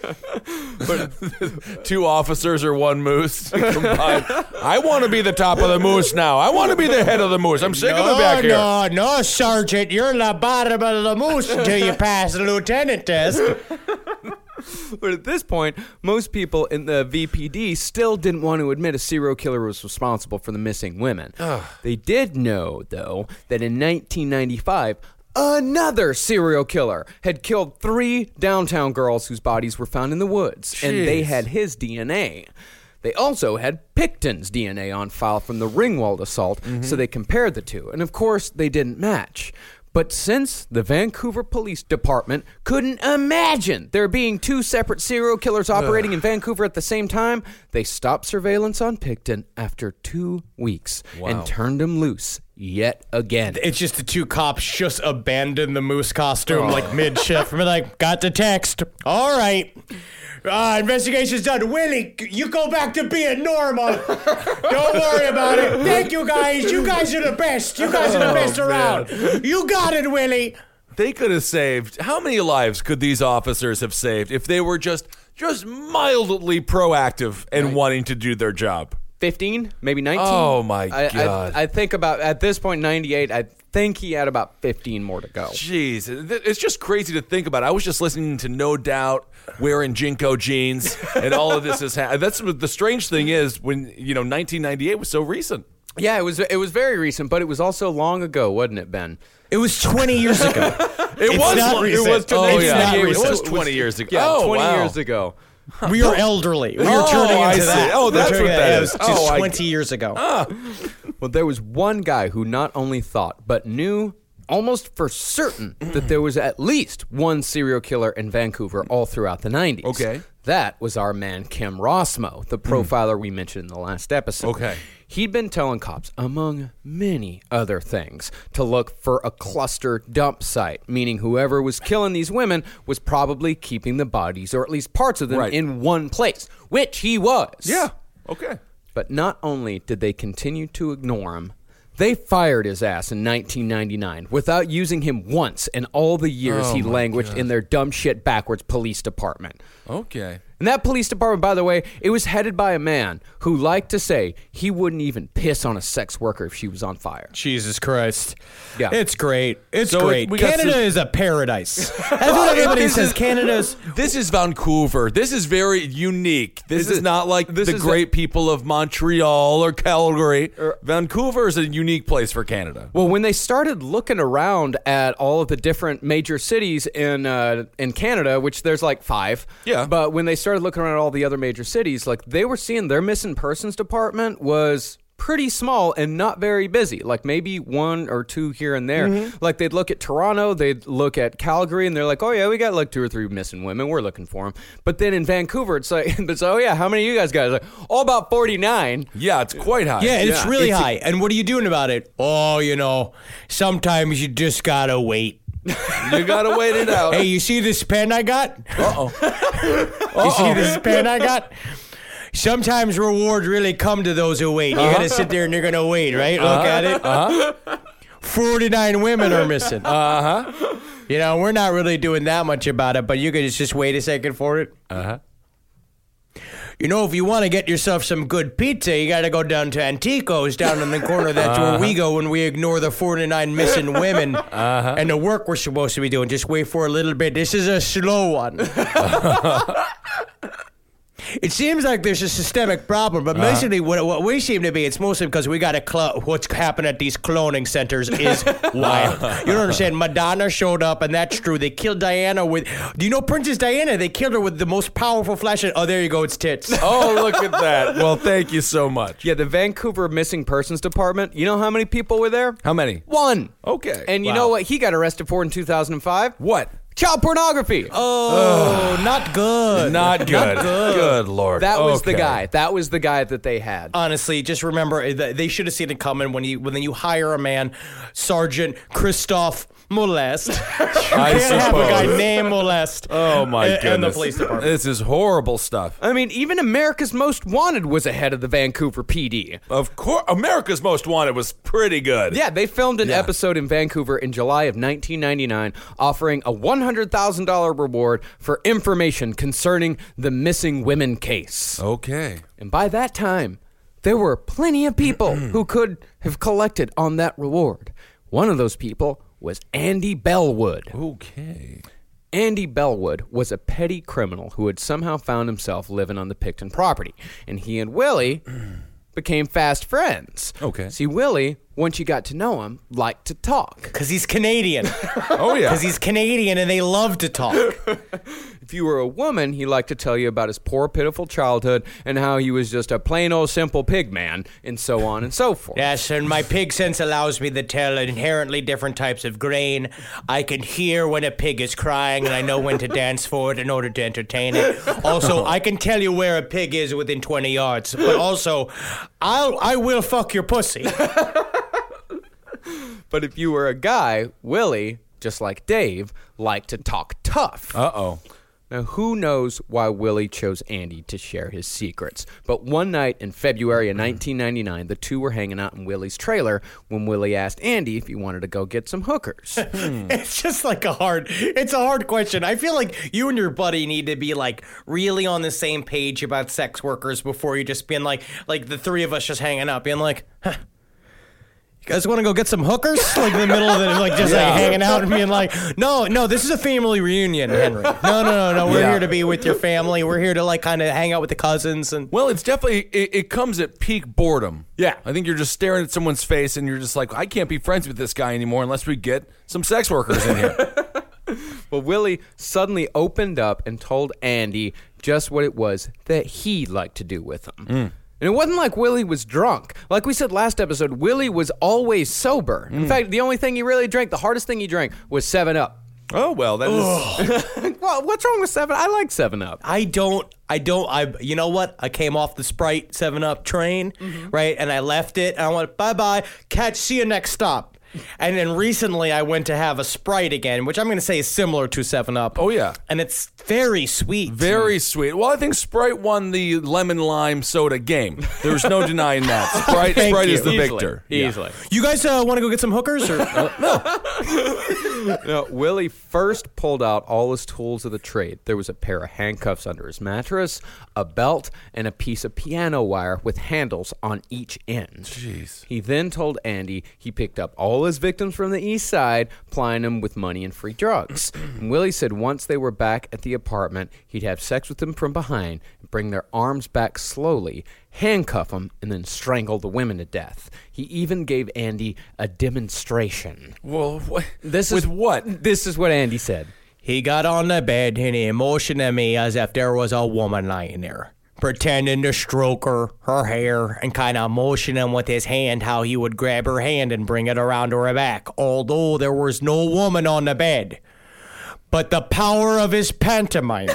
Two officers or one moose combined. I want to be the top of the moose now. I want to be the head of the moose. I'm sick of the back here. No, Sergeant. You're the bottom of the moose until you pass the lieutenant test. But at this point, most people in the VPD still didn't want to admit a serial killer was responsible for the missing women. They did know, though, that in 1995, another serial killer had killed 3 downtown girls whose bodies were found in the woods, and they had his DNA. They also had Picton's DNA on file from the Ringwald assault, so they compared the two. And of course, they didn't match. But since the Vancouver Police Department couldn't imagine there being two separate serial killers operating in Vancouver at the same time, they stopped surveillance on Picton after 2 weeks and turned him loose yet again. It's just the two cops just abandoned the moose costume like mid-shift. We're like, got the text. All right. Investigation's done. Willie, you go back to being normal. Don't worry about it. Thank you, guys. You guys are the best. You guys are the best around. You got it, Willie. They could have saved. How many lives could these officers have saved if they were just mildly proactive and wanting to do their job? 15, maybe 19. Oh, my God. I think about, at this point, 98, I think he had about 15 more to go. Jeez, it's just crazy to think about. I was just listening to No Doubt wearing Jinko jeans, and all of this is happening. That's what the strange thing is when, 1998 was so recent. Yeah, it was very recent, but it was also long ago, wasn't it, Ben? It was 20 years ago. It was 20 years ago. Yeah, 20 wow. years ago. We are elderly. We are turning I into see. that. Oh, that's what that is. It was just 20 years ago. Well, there was one guy who not only thought, but knew almost for certain that there was at least one serial killer in Vancouver all throughout the 90s. Okay. That was our man Kim Rossmo, the profiler we mentioned in the last episode. Okay. He'd been telling cops, among many other things, to look for a cluster dump site, meaning whoever was killing these women was probably keeping the bodies, or at least parts of them, in one place, which he was. Yeah. Okay. But not only did they continue to ignore him, they fired his ass in 1999 without using him once in all the years he languished in their dumb shit backwards police department. Okay. And that police department, by the way, it was headed by a man who liked to say he wouldn't even piss on a sex worker if she was on fire. Jesus Christ. Yeah. It's great. It's So great. we got Canada some- is a paradise. That's what everybody says. Canada's... This is Vancouver. This is very unique. This is not like the great people of Montreal or Calgary. Vancouver is a unique place for Canada. Well, when they started looking around at all of the different major cities in Canada, which there's like 5, Yeah. but when they started looking around at all the other major cities, like they were seeing their missing persons department was pretty small and not very busy, like maybe 1 or 2 here and there. Like they'd look at Toronto, they'd look at Calgary, and they're like, oh yeah, we got like 2 or 3 missing women, we're looking for them. But then in Vancouver, it's like, oh yeah, how many of you guys got? Like, all about 49. Yeah, it's quite high. Yeah, it's really high. And what are you doing about it? Oh, sometimes you just gotta wait. You gotta wait it out. Hey, you see this pen I got? You see this pen I got? Sometimes rewards really come to those who wait. You gotta sit there and you're gonna wait, right? Look at it. 49 women are missing. We're not really doing that much about it, but you could just wait a second for it. If you want to get yourself some good pizza, you got to go down to Antico's down in the corner. That's where we go when we ignore the 49 missing women and the work we're supposed to be doing. Just wait for a little bit. This is a slow one. It seems like there's a systemic problem, but basically what we seem to be, it's mostly because we got to what's happened at these cloning centers is wild. You don't understand. Madonna showed up, and that's true. They killed Diana with... Do you know Princess Diana? They killed her with the most powerful flashlight. Oh, there you go. It's tits. Oh, look at that. Well, thank you so much. Yeah, the Vancouver Missing Persons Department, you know how many people were there? How many? 1. Okay. And you know what he got arrested for in 2005? What? Child pornography. Oh, not good. Not good. Not good. Good Lord. That was the Okay. guy. That was the guy that they had. Honestly, just remember they should have seen it coming when you hire a man, Sergeant Christophe Molest. You can't have a guy named Molest. Oh my goodness. In the police department. This is horrible stuff. I mean, even America's Most Wanted was ahead of the Vancouver PD. Of course, America's Most Wanted was pretty good. Yeah, they filmed an episode in Vancouver in July of 1999 offering a $100,000 reward for information concerning the missing women case. Okay. And by that time, there were plenty of people who could have collected on that reward. One of those people was Andy Bellwood. Okay. Andy Bellwood was a petty criminal who had somehow found himself living on the Picton property, and he and Willie became fast friends. Okay. See, Willie once you got to know him, liked to talk. Because he's Canadian. Oh, yeah. Because he's Canadian and they love to talk. If you were a woman, he liked to tell you about his poor, pitiful childhood and how he was just a plain old simple pig man, and so on and so forth. Yes, and my pig sense allows me to tell inherently different types of grain. I can hear when a pig is crying, and I know when to dance for it in order to entertain it. Also, I can tell you where a pig is within 20 yards. But also, I will fuck your pussy. But if you were a guy, Willie, just like Dave, liked to talk tough. Uh-oh. Now, who knows why Willie chose Andy to share his secrets? But one night in February of 1999, the two were hanging out in Willie's trailer when Willie asked Andy if he wanted to go get some hookers. It's just like it's a hard question. I feel like you and your buddy need to be like really on the same page about sex workers before you just being like the three of us just hanging out, being like, huh. You guys want to go get some hookers? Like in the middle of it, like just like hanging out and being like, no, this is a family reunion, Henry. No. We're here to be with your family. We're here to like kind of hang out with the cousins and. Well, it's definitely it comes at peak boredom. Yeah. I think you're just staring at someone's face and you're just like, I can't be friends with this guy anymore unless we get some sex workers in here. Well, Willie suddenly opened up and told Andy just what it was that he liked to do with him. And it wasn't like Willie was drunk. Like we said last episode, Willie was always sober. In fact, the only thing he really drank, the hardest thing he drank, was 7-Up. Oh, well, that is... Well, what's wrong with 7? I like 7-Up. I you know what? I came off the Sprite 7-Up train, right? And I left it, and I went, bye-bye, see you next stop. And then recently I went to have a Sprite again, which I'm going to say is similar to 7-Up. Oh, yeah. And it's very sweet. Very sweet. Well, I think Sprite won the lemon lime soda game. There's no denying that. Sprite is the victor. Easily. You guys want to go get some hookers? Or No, Willie first pulled out all his tools of the trade. There was a pair of handcuffs under his mattress, a belt, and a piece of piano wire with handles on each end. Jeez. He then told Andy he picked up all his victims from the east side, plying them with money and free drugs. And Willie said once they were back at the apartment, he'd have sex with them from behind, bring their arms back slowly, handcuff them, and then strangle the women to death. He even gave Andy a demonstration. Well, what? With what? This is what Andy said. He got on the bed and he motioned at me as if there was a woman lying there, pretending to stroke her hair, and kind of motioning with his hand how he would grab her hand and bring it around to her back, although there was no woman on the bed. But the power of his pantomime,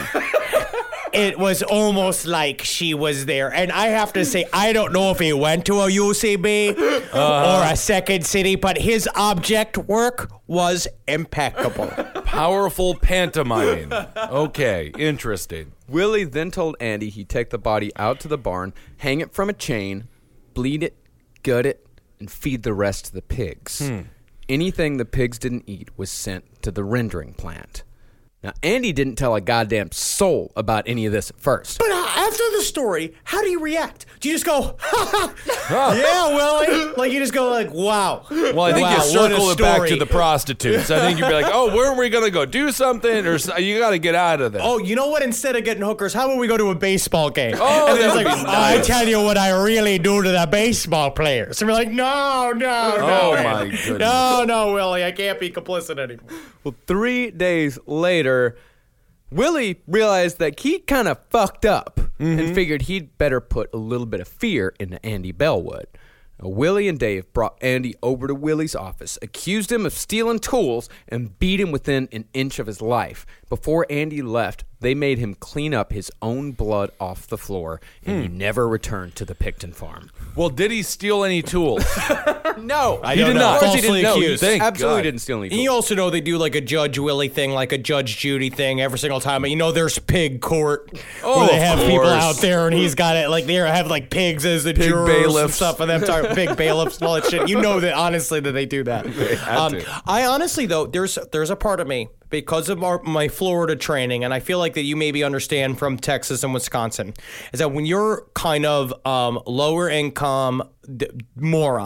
it was almost like she was there. And I have to say, I don't know if he went to a UCB or a second city, but his object work was impeccable. Powerful pantomiming. Okay, interesting. Willie then told Andy he'd take the body out to the barn, hang it from a chain, bleed it, gut it, and feed the rest to the pigs. Anything the pigs didn't eat was sent to the rendering plant. Now, Andy didn't tell a goddamn soul about any of this at first. But after the story, how do you react? Do you just go, ha ha, yeah, Willie? Like, you just go like, wow. Well, I think wow, you what circle a it back story. to the prostitutes. I think you'd be like, oh, where are we going to go? Do something? Or you got to get out of there. Oh, you know what? Instead of getting hookers, how about we go to a baseball game? Oh, and that it's would like, be I nice. tell you what I really do to the baseball players. And we're like, no, Oh, man. my goodness. No, Willie, I can't be complicit anymore. Well, 3 days later, Willie realized that he kind of fucked up and figured he'd better put a little bit of fear into Andy Bellwood. Now, Willie and Dave brought Andy over to Willie's office, accused him of stealing tools, and beat him within an inch of his life. Before Andy left, they made him clean up his own blood off the floor, and he never returned to the Picton farm. Well, did he steal any tools? No, I he don't did know. not. Of course he Falsely didn't know. accused. Thank Absolutely God. didn't steal any And tools. you also know they do like a Judge Willie thing, like a Judge Judy thing every single time. You know, there's pig court Oh, where they of have people course. out there, and he's got it like they have like pigs as the Pig jurors and bailiffs. stuff, and them talking big bailiffs and all that shit. You know that honestly that they do that. to. I honestly though, there's a part of me because of my Florida training, and I feel like that you maybe understand from Texas and Wisconsin, is that when you're kind of lower income moron.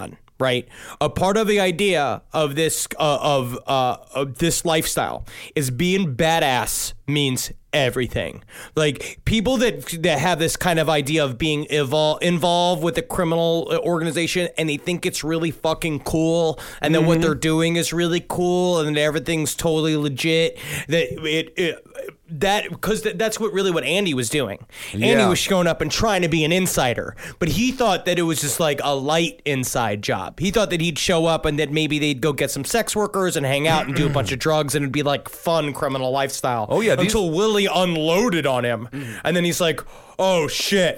right? A part of the idea of this of this lifestyle is being badass means everything. Like people that have this kind of idea of being involved with a criminal organization and they think it's really fucking cool and that what they're doing is really cool and everything's totally legit. That's what Andy was doing. Andy was showing up and trying to be an insider, but he thought that it was just like a light inside job. He thought that he'd show up and that maybe they'd go get some sex workers and hang out and do a bunch of drugs and it'd be like fun criminal lifestyle. Oh yeah, until Willie unloaded on him, and then he's like, "Oh shit!"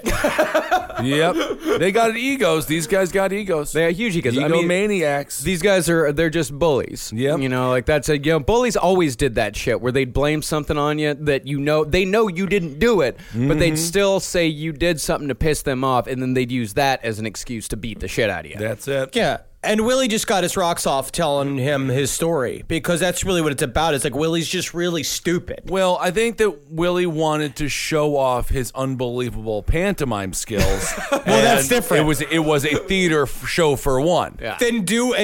Yep, they got egos. These guys got egos. They are huge egos. Egomaniacs. These guys they're just bullies. Yep. You know, like that's bullies always did that shit where they'd blame something on you that they know you didn't do it, but they'd still say you did something to piss them off, and then they'd use that as an excuse to beat the shit out of you. That's it. Yeah. And Willie just got his rocks off telling him his story because that's really what it's about. It's like Willie's just really stupid. Well, I think that Willie wanted to show off his unbelievable pantomime skills. Well, that's different. It was a theater show for one. Yeah. Then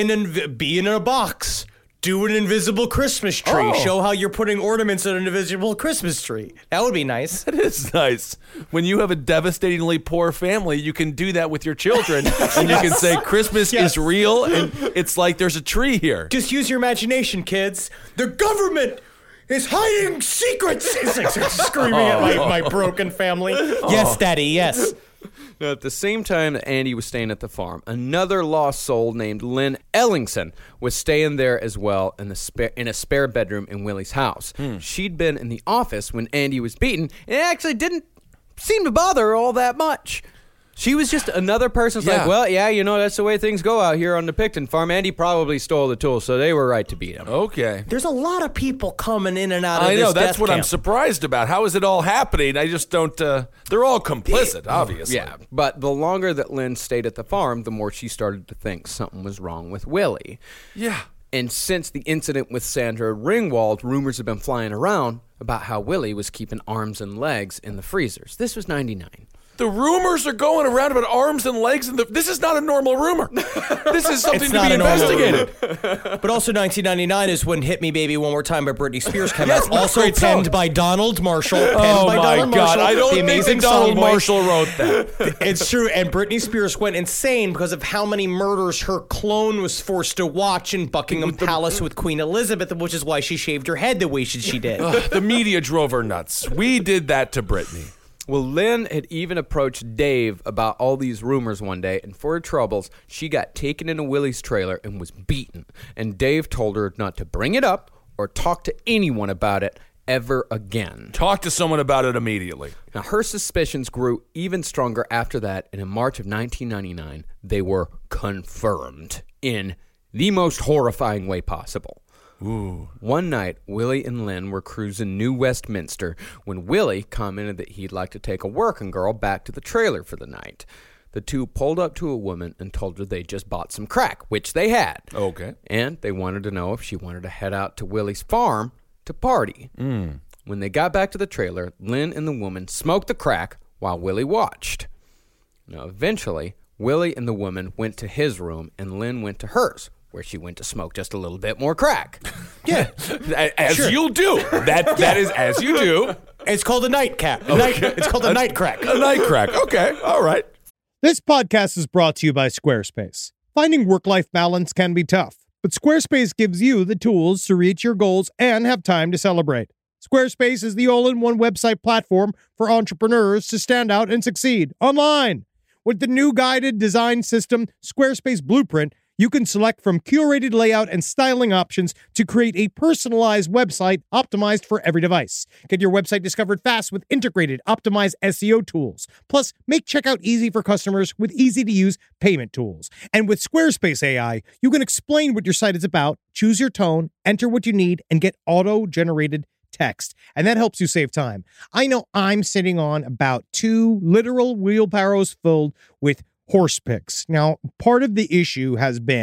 be in a box. Do an invisible Christmas tree. Oh. Show how you're putting ornaments on an invisible Christmas tree. That would be nice. That is nice. When you have a devastatingly poor family, you can do that with your children, and you can say Christmas is real, and it's like there's a tree here. Just use your imagination, kids. The government is hiding secrets. It's like screaming at my broken family. Yes, Daddy, yes. Now, at the same time that Andy was staying at the farm, another lost soul named Lynn Ellingson was staying there as well in a spare bedroom in Willie's house. She'd been in the office when Andy was beaten, and it actually didn't seem to bother her all that much. She was just another person's like, well, yeah, that's the way things go out here on the Picton farm. Andy probably stole the tools, so they were right to beat him. Okay. There's a lot of people coming in and out of I this know, that's death what I'm camp. surprised about. How is it all happening? I just don't, they're all complicit, obviously. Yeah, but the longer that Lynn stayed at the farm, the more she started to think something was wrong with Willie. Yeah. And since the incident with Sandra Ringwald, rumors have been flying around about how Willie was keeping arms and legs in the freezers. This was 99. The rumors are going around about arms and legs, and this is not a normal rumor. This is something to be investigated. But also 1999 is when Hit Me Baby One More Time by Britney Spears came Yes, out. Also great penned song. by Donald Marshall. Oh by my Donald God! Marshall, I don't the think amazing that Donald songboy. Marshall wrote that. It's true, and Britney Spears went insane because of how many murders her clone was forced to watch in Buckingham Palace with Queen Elizabeth, which is why she shaved her head the way she did. The media drove her nuts. We did that to Britney. Well, Lynn had even approached Dave about all these rumors one day, and for her troubles, she got taken into Willie's trailer and was beaten. And Dave told her not to bring it up or talk to anyone about it ever again. Talk to someone about it immediately. Now, her suspicions grew even stronger after that, and in March of 1999, they were confirmed in the most horrifying way possible. Ooh. One night, Willie and Lynn were cruising New Westminster when Willie commented that he'd like to take a working girl back to the trailer for the night. The two pulled up to a woman and told her they just bought some crack, which they had. Okay. And they wanted to know if she wanted to head out to Willie's farm to party. When they got back to the trailer, Lynn and the woman smoked the crack while Willie watched. Now, eventually, Willie and the woman went to his room and Lynn went to hers, where she went to smoke just a little bit more crack. Yeah. As you'll do. That is as you do. It's called a nightcap. It's called a night crack. A night crack. Okay. All right. This podcast is brought to you by Squarespace. Finding work-life balance can be tough, but Squarespace gives you the tools to reach your goals and have time to celebrate. Squarespace is the all-in-one website platform for entrepreneurs to stand out and succeed online. With the new guided design system, Squarespace Blueprint, you can select from curated layout and styling options to create a personalized website optimized for every device. Get your website discovered fast with integrated, optimized SEO tools. Plus, make checkout easy for customers with easy-to-use payment tools. And with Squarespace AI, you can explain what your site is about, choose your tone, enter what you need, and get auto-generated text. And that helps you save time. I know I'm sitting on about 2 literal wheelbarrows filled with horse pics. Now, part of the issue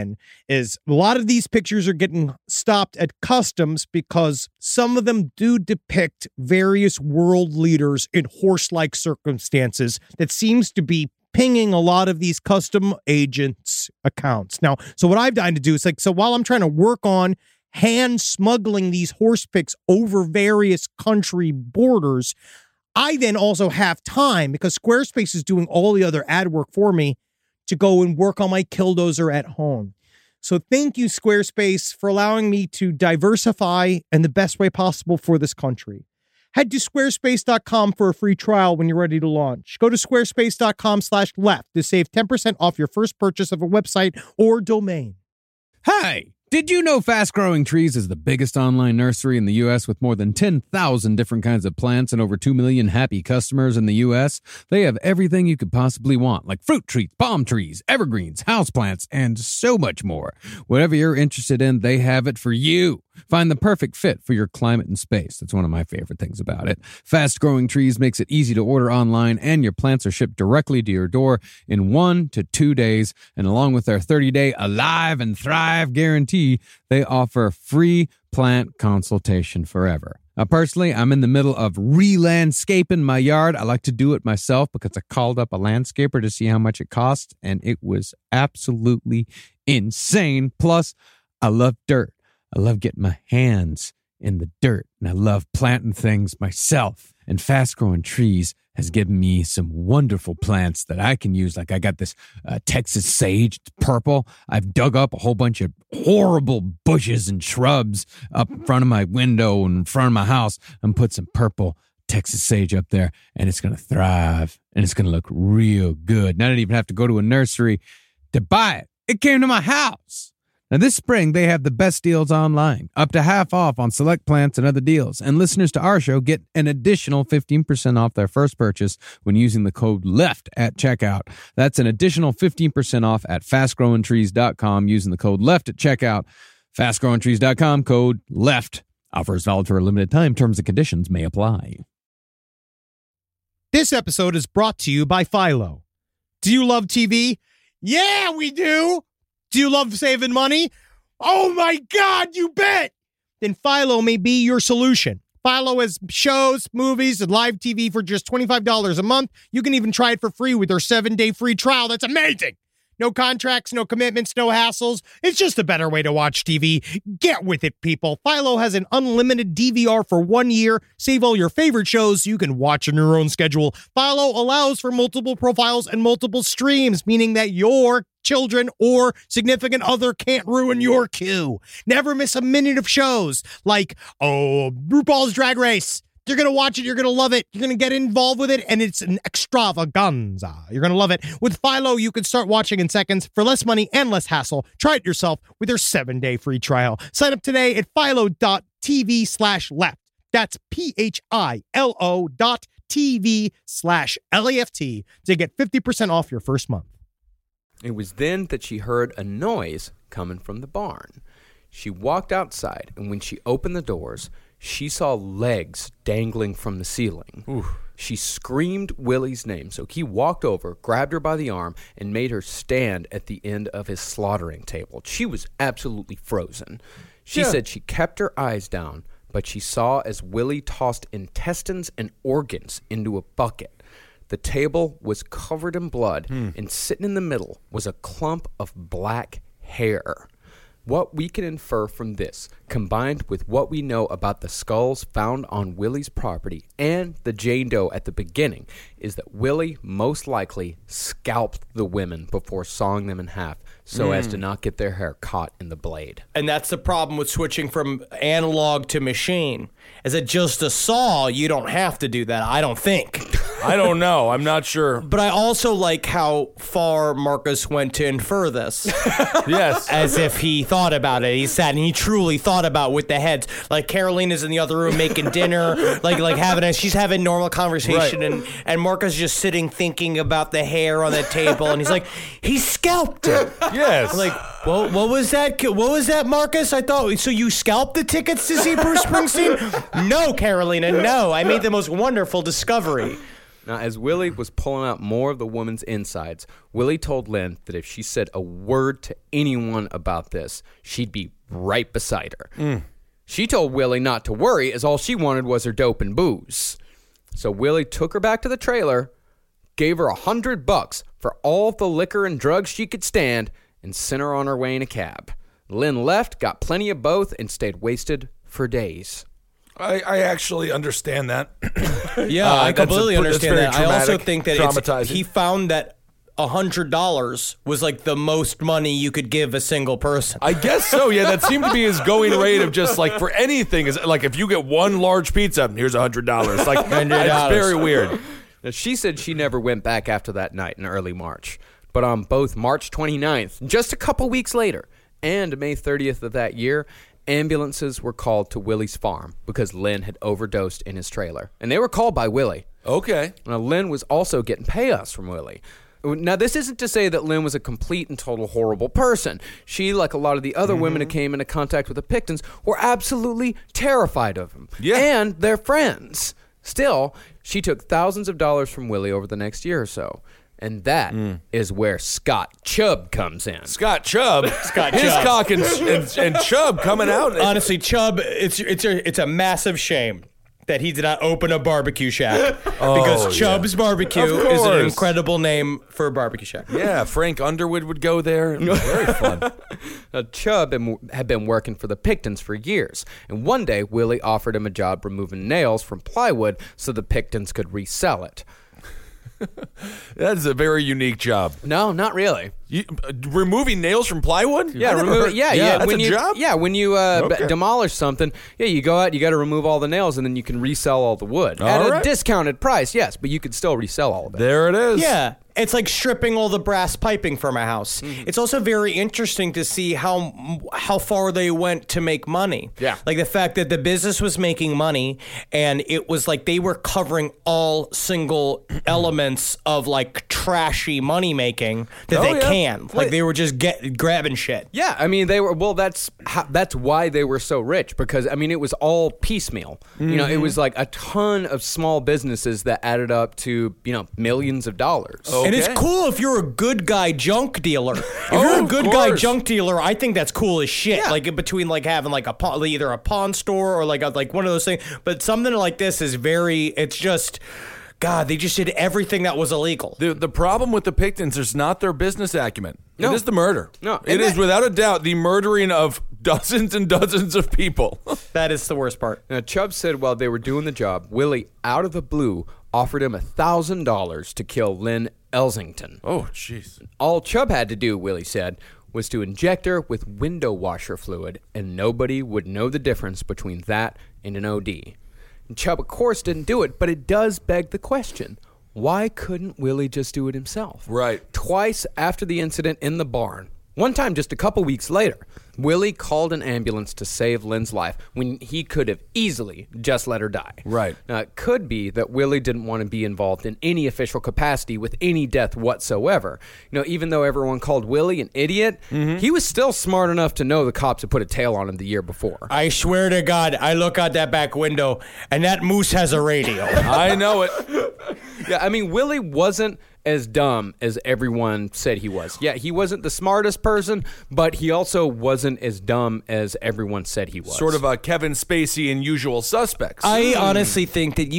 is a lot of these pictures are getting stopped at customs because some of them do depict various world leaders in horse-like circumstances that seems to be pinging a lot of these custom agents' accounts. Now, so what I've done to do is so while I'm trying to work on hand smuggling these horse picks over various country borders, I then also have time, because Squarespace is doing all the other ad work for me, to go and work on my Killdozer at home. So thank you, Squarespace, for allowing me to diversify in the best way possible for this country. Head to squarespace.com for a free trial when you're ready to launch. Go to squarespace.com/left to save 10% off your first purchase of a website or domain. Hey, did you know Fast Growing Trees is the biggest online nursery in the U.S. with more than 10,000 different kinds of plants and over 2 million happy customers in the U.S.? They have everything you could possibly want, like fruit trees, palm trees, evergreens, houseplants, and so much more. Whatever you're interested in, they have it for you. Find the perfect fit for your climate and space. That's one of my favorite things about it. Fast Growing Trees makes it easy to order online, and your plants are shipped directly to your door in 1 to 2 days. And along with their 30-day Alive and Thrive guarantee, they offer free plant consultation forever. Now, personally, I'm in the middle of re-landscaping my yard. I like to do it myself because I called up a landscaper to see how much it cost, and it was absolutely insane. Plus, I love dirt. I love getting my hands in the dirt, and I love planting things myself. And Fast Growing Trees has given me some wonderful plants that I can use. Like I got this Texas sage, it's purple. I've dug up a whole bunch of horrible bushes and shrubs up in front of my window and in front of my house, and put some purple Texas sage up there, and it's going to thrive, and it's going to look real good. And I didn't even have to go to a nursery to buy it. It came to my house. Now, this spring, they have the best deals online, up to half off on select plants and other deals. And listeners to our show get an additional 15% off their first purchase when using the code LEFT at checkout. That's an additional 15% off at fastgrowingtrees.com using the code LEFT at checkout. Fastgrowingtrees.com, code LEFT. Offers valid for a limited time. Terms and conditions may apply. This episode is brought to you by Philo. Do you love TV? Yeah, we do. Do you love saving money? Oh my God, you bet! Then Philo may be your solution. Philo has shows, movies, and live TV for just $25 a month. You can even try it for free with their 7-day free trial. That's amazing! No contracts, no commitments, no hassles. It's just a better way to watch TV. Get with it, people. Philo has an unlimited DVR for 1 year. Save all your favorite shows so you can watch on your own schedule. Philo allows for multiple profiles and multiple streams, meaning that your children or significant other can't ruin your queue. Never miss a minute of shows like, RuPaul's Drag Race. You're going to watch it. You're going to love it. You're going to get involved with it, and it's an extravaganza. You're going to love it. With Philo, you can start watching in seconds for less money and less hassle. Try it yourself with your 7-day free trial. Sign up today at philo.tv/left. That's philo.tv/LEFT to get 50% off your first month. It was then that she heard a noise coming from the barn. She walked outside, and when she opened the doors, she saw legs dangling from the ceiling. Oof. She screamed Willie's name, so he walked over, grabbed her by the arm, and made her stand at the end of his slaughtering table. She was absolutely frozen. She said she kept her eyes down, but she saw as Willie tossed intestines and organs into a bucket. The table was covered in blood, and sitting in the middle was a clump of black hair. What we can infer from this, combined with what we know about the skulls found on Willie's property and the Jane Doe at the beginning, is that Willie most likely scalped the women before sawing them in half so as to not get their hair caught in the blade. And that's the problem with switching from analog to machine. Is it just a saw? You don't have to do that, I don't think. I don't know. I'm not sure. But I also like how far Marcus went to infer this. Yes. As if he thought about it. He sat and he truly thought about with the heads. Like Carolina's in the other room making dinner, she's having normal conversation, right. and Marcus just sitting thinking about the hair on the table, and he's like, he scalped it. Yes. Like, well, what was that? What was that, Marcus? I thought, so you scalped the tickets to see Bruce Springsteen? No, Carolina, no. I made the most wonderful discovery. Now, as Willie was pulling out more of the woman's insides, Willie told Lynn that if she said a word to anyone about this, she'd be right beside her. She told Willie not to worry, as all she wanted was her dope and booze. So Willie took her back to the trailer, gave her $100 for all the liquor and drugs she could stand, and sent her on her way in a cab. Lynn left, got plenty of both, and stayed wasted for days. I actually understand that. Yeah, I completely understand that. I also traumatic, think that traumatizing. he found that $100 was like the most money you could give a single person. I guess so. Yeah, that seemed to be his going rate of just like for anything. Is like if you get one large pizza, here's $100. Like it's very weird. Now, she said she never went back after that night in early March. But on both March 29th, just a couple weeks later, and May 30th of that year, ambulances were called to Willie's farm because Lynn had overdosed in his trailer. And they were called by Willie. Okay. Now, Lynn was also getting payouts from Willie. Now, this isn't to say that Lynn was a complete and total horrible person. She, like a lot of the other women who came into contact with the Pictons, were absolutely terrified of him. Yeah. And their friends. Still, she took thousands of dollars from Willie over the next year or so. And that is where Scott Chubb comes in. Scott Chubb. His Cock and Chubb coming out. Honestly, Chubb, it's a massive shame that he did not open a barbecue shack because Chubb's Barbecue is an incredible name for a barbecue shack. Yeah, Frank Underwood would go there. Very fun. Chubb had been working for the Pictons for years, and one day Willie offered him a job removing nails from plywood so the Pictons could resell it. That is a very unique job. No, not really. Removing nails from plywood? Yeah, That's when a job? Yeah, when you demolish something, you go out, you got to remove all the nails, and then you can resell all the wood at a discounted price. Yes, but you could still resell all of it. There it is. Yeah. It's like stripping all the brass piping from a house. It's also very interesting to see how far they went to make money. Yeah. Like the fact that the business was making money and it was like they were covering all single elements of like trashy money making that they can. Like they were just grabbing shit. Yeah, I mean they were. Well, that's why they were so rich, because I mean it was all piecemeal. You know, it was like a ton of small businesses that added up to millions of dollars. And it's cool if you're a good guy junk dealer. If you're a good guy junk dealer, I think that's cool as shit. Yeah. Like in between like having like either a pawn store or like one of those things. But something like this is it's just, God, they just did everything that was illegal. The problem with the Pictons is not their business acumen. No. It is the murder. No. It is without a doubt the murdering of dozens and dozens of people. That is the worst part. Now, Chubb said while they were doing the job, Willie, out of the blue, offered him $1,000 to kill Lynn Elsington. Oh, jeez. All Chubb had to do, Willie said, was to inject her with window washer fluid, and nobody would know the difference between that and an OD. And Chubb, of course, didn't do it, but it does beg the question. Why couldn't Willie just do it himself? Right. Twice after the incident in the barn, one time just a couple weeks later, Willie called an ambulance to save Lynn's life when he could have easily just let her die. Right. Now, it could be that Willie didn't want to be involved in any official capacity with any death whatsoever. Even though everyone called Willie an idiot, he was still smart enough to know the cops had put a tail on him the year before. I swear to God, I look out that back window, and that moose has a radio. I know it. Yeah, I mean, Willie wasn't as dumb as everyone said he was. Yeah, he wasn't the smartest person, but he also wasn't as dumb as everyone said he was. Sort of a Kevin Spacey in Usual Suspects. I honestly think that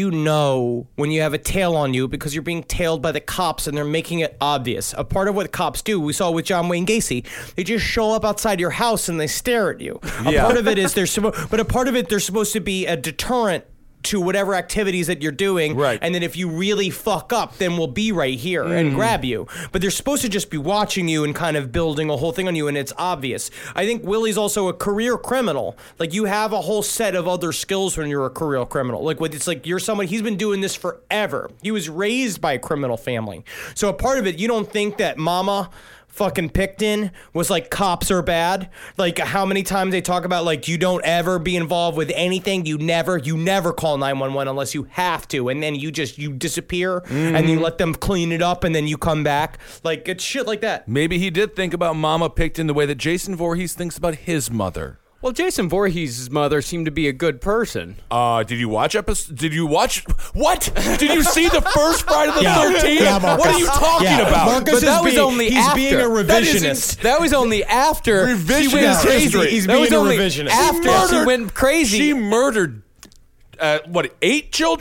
when you have a tail on you because you're being tailed by the cops and they're making it obvious. A part of what cops do, we saw with John Wayne Gacy, they just show up outside your house and they stare at you. A part of it is they're supposed to be a deterrent to whatever activities that you're doing. Right. And then if you really fuck up, then we'll be right here and grab you. But they're supposed to just be watching you and kind of building a whole thing on you, and it's obvious. I think Willie's also a career criminal. Like, you have a whole set of other skills when you're a career criminal. Like, it's like you're someone, he's been doing this forever. He was raised by a criminal family. So a part of it, you don't think that Mama fucking Picton was like cops are bad. Like how many times they talk about like you don't ever be involved with anything. You never call 911 unless you have to, and then you disappear and you let them clean it up and then you come back. Like it's shit like that. Maybe he did think about Mama Picton the way that Jason Voorhees thinks about his mother. Well, Jason Voorhees' mother seemed to be a good person. Did you watch what? Did you see the first Friday the 13th? Yeah, Marcus. What are you talking about? Marcus But that was only he's after. being a revisionist. That was only after Revisionist she went crazy. history. He's That being was a only revisionist. after she went crazy. She murdered, 8 children? Yeah.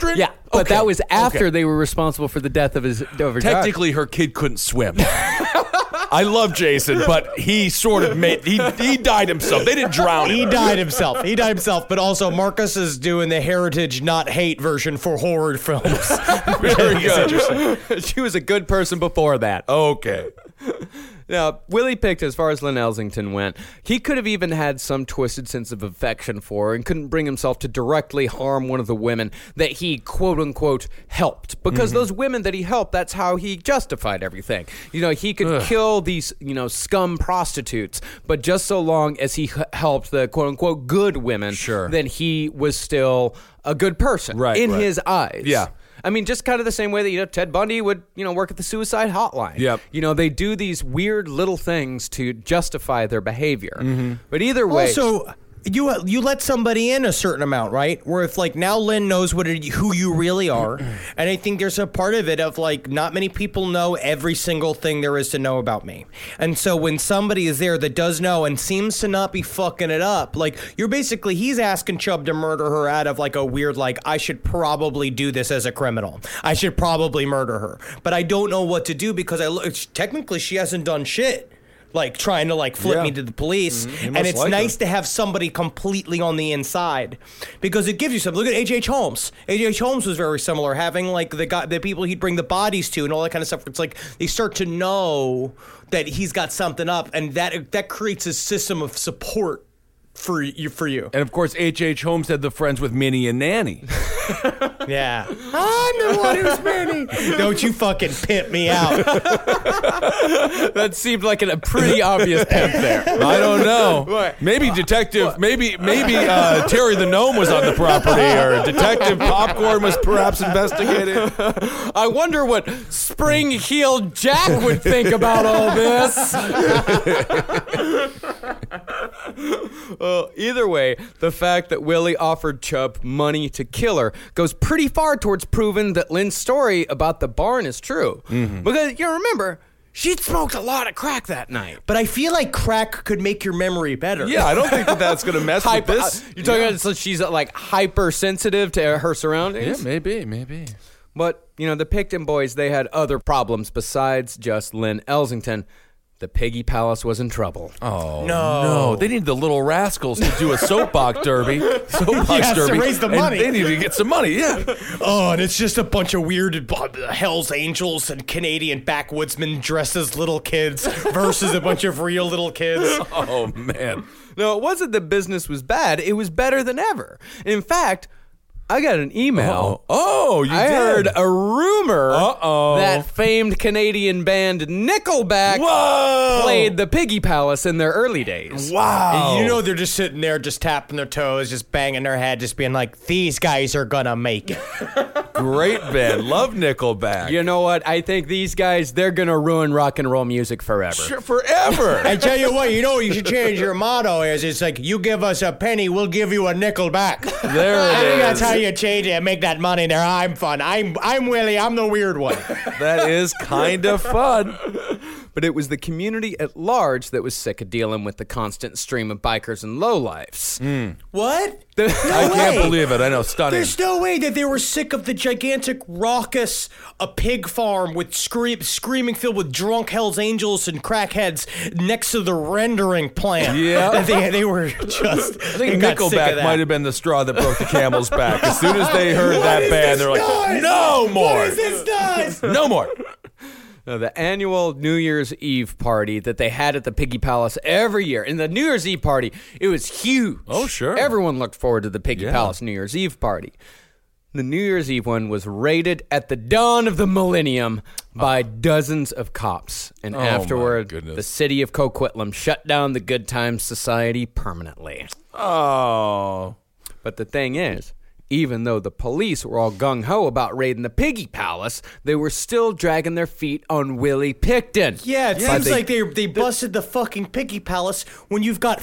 But that was after they were responsible for the death of her dog. Technically, her kid couldn't swim. I love Jason, but he sort of he died himself. They didn't drown him. He died himself. But also, Marcus is doing the heritage, not hate version for horror films. Very good. She was a good person before that. Okay. Now, Willie Pickton, as far as Lynn Ellington went, he could have even had some twisted sense of affection for her and couldn't bring himself to directly harm one of the women that he, quote-unquote, helped. Because those women that he helped, that's how he justified everything. You know, he could kill these, scum prostitutes, but just so long as he helped the, quote-unquote, good women, then he was still a good person in his eyes. Yeah. I mean, just kind of the same way that, Ted Bundy would, work at the suicide hotline. Yep. They do these weird little things to justify their behavior. But either way... Also, you let somebody in a certain amount, right? Where if, now Lynn knows who you really are. And I think there's a part of it of, not many people know every single thing there is to know about me. And so when somebody is there that does know and seems to not be fucking it up, he's asking Chubb to murder her out of, a weird, I should probably do this as a criminal. I should probably murder her. But I don't know what to do because technically she hasn't done shit. Trying to flip me to the police. And it's nice to have somebody completely on the inside because it gives you something. Look at H.H. Holmes. H.H. Holmes was very similar, having the people he'd bring the bodies to and all that kind of stuff. It's they start to know that he's got something up, and that creates a system of support for you. And of course, H.H. Holmes had the friends with Minnie and Nanny. Yeah. I'm the one who's Minnie. Don't you fucking pimp me out. That seemed like a pretty obvious pimp there. I don't know. Maybe Detective, maybe Terry the Gnome was on the property, or Detective Popcorn was perhaps investigating. I wonder what Spring-Heeled Jack would think about all this. Well, either way, the fact that Willie offered Chubb money to kill her goes pretty far towards proving that Lynn's story about the barn is true. Because, remember, she'd smoked a lot of crack that night. But I feel like crack could make your memory better. Yeah, I don't think that's going to mess with this. You're talking about so she's hypersensitive to her surroundings? Yeah, maybe. But, the Pickton boys, they had other problems besides just Lynn Ellington. The Piggy Palace was in trouble. Oh, no. They need the Little Rascals to do a soapbox derby. To raise the money. They need to get some money, yeah. Oh, and it's just a bunch of weird Hells Angels and Canadian backwoodsmen dressed as little kids versus a bunch of real little kids. Oh, man. No, it wasn't that business was bad. It was better than ever. In fact... I got an email. Oh, you did? I heard a rumor that famed Canadian band Nickelback played the Piggy Palace in their early days. Wow. And they're just sitting there, just tapping their toes, just banging their head, just being like, these guys are gonna make it. Great band. Love Nickelback. You know what? I think these guys, they're gonna ruin rock and roll music forever. Sure, forever. I tell you what, you should change your motto is it's you give us a penny, we'll give you a nickel back. There it is. That's how you change it and make that money there. I'm fun. I'm Willie. I'm the weird one. That is kind of fun. But it was the community at large that was sick of dealing with the constant stream of bikers and lowlifes. What? I can't believe it. I know, stunning. There's no way that they were sick of the gigantic, raucous, pig farm with screaming filled with drunk Hells Angels and crackheads next to the rendering plant. Yeah. They were just... I think Nickelback might have been the straw that broke the camel's back. As soon as they heard that band, they're like, no more. What is this noise? No more. The annual New Year's Eve party that they had at the Piggy Palace every year. And the New Year's Eve party, it was huge. Oh, sure. Everyone looked forward to the Piggy Palace New Year's Eve party. The New Year's Eve one was raided at the dawn of the millennium by dozens of cops. And afterward, the city of Coquitlam shut down the Good Times Society permanently. Oh. But the thing is, even though the police were all gung-ho about raiding the Piggy Palace, they were still dragging their feet on Willie Pickton. Yeah, it seems like they busted the fucking Piggy Palace when you've got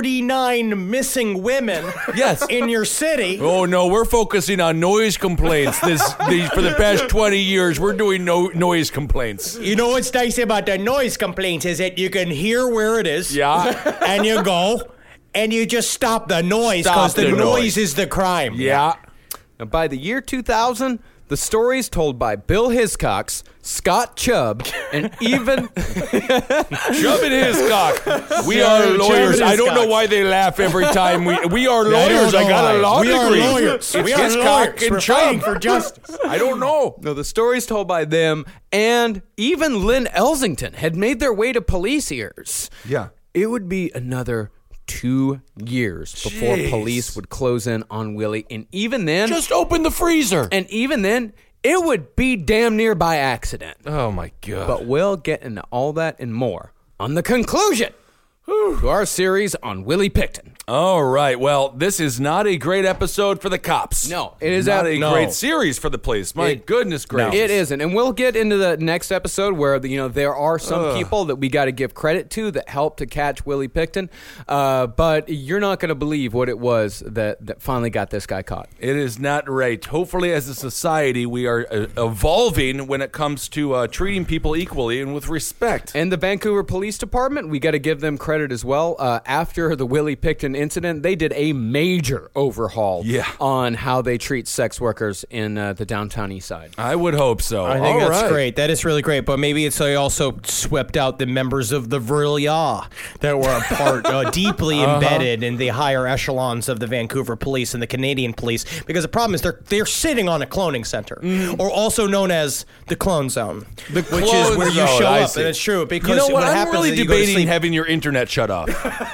49 missing women in your city. Oh, no, we're focusing on noise complaints. For the past 20 years, we're doing noise complaints. You know what's nice about the noise complaints is that you can hear where it is. Yeah. And you go... And you just stop the noise because the noise is the crime. Yeah. And by the year 2000, the stories told by Bill Hiscox, Scott Chubb, and even Chubb and Hiscox. We are lawyers. I don't know why they laugh every time we are lawyers. I got a law degree. We are lawyers. It's We are Hiscox lawyers. and We're fighting Chubb. for justice. I don't know. No, the stories told by them and even Lynn Elsington had made their way to police ears. Yeah. It would be another 2 years before Jeez. police would close in on Willie. And even then, Just open the freezer. and even then, it would be damn near by accident. Oh, my God. But we'll get into all that and more on the conclusion to our series on Willie Pickton. All right. Well, this is not a great episode for the cops. No, it is not a no. great series for the police. My goodness gracious. It isn't, and we'll get into the next episode where there are some people that we got to give credit to that helped to catch Willie Pickton, but you're not going to believe what it was that finally got this guy caught. It is not right. Hopefully, as a society, we are evolving when it comes to treating people equally and with respect. And the Vancouver Police Department, we got to give them credit as well. After the Willie Pickton incident, they did a major overhaul on how they treat sex workers in the downtown east side. I would hope so. I think All that's right. great. That is really great. But maybe it's they also swept out the members of the Vril-Ya that were a part deeply embedded in the higher echelons of the Vancouver police and the Canadian police. Because the problem is they're sitting on a cloning center, or also known as the clone zone, which is clone where you zone, show I up. see. And it's true because You know what? I'm happens really is you go to debating sleep. having your internet shut off.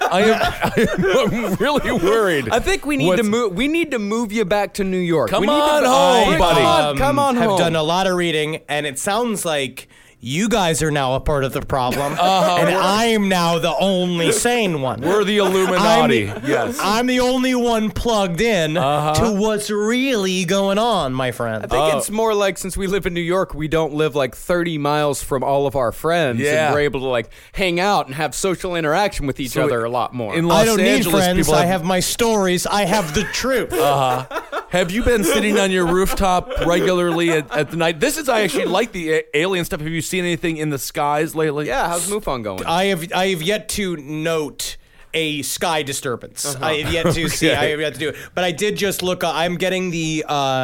I'm really worried. I think we need to move. We need to move you back to New York. Come we need on to, home, buddy. Come on have home. done a lot of reading, and it sounds like you guys are now a part of the problem, and I'm now the only sane one. We're the Illuminati. Yes. I'm the only one plugged in to what's really going on, my friend. I think it's more like since we live in New York, we don't live like 30 miles from all of our friends, Yeah. and we're able to like hang out and have social interaction with each other a lot more. in Los I don't Angeles, need friends. people I have my stories. I have the truth. Have you been sitting on your rooftop regularly at the night? This is I actually like the alien stuff. Have you seen anything in the skies lately? yeah, how's MUFON going? I have yet to note a sky disturbance. I have yet to see. I have yet to do it. But I did just look. I'm getting the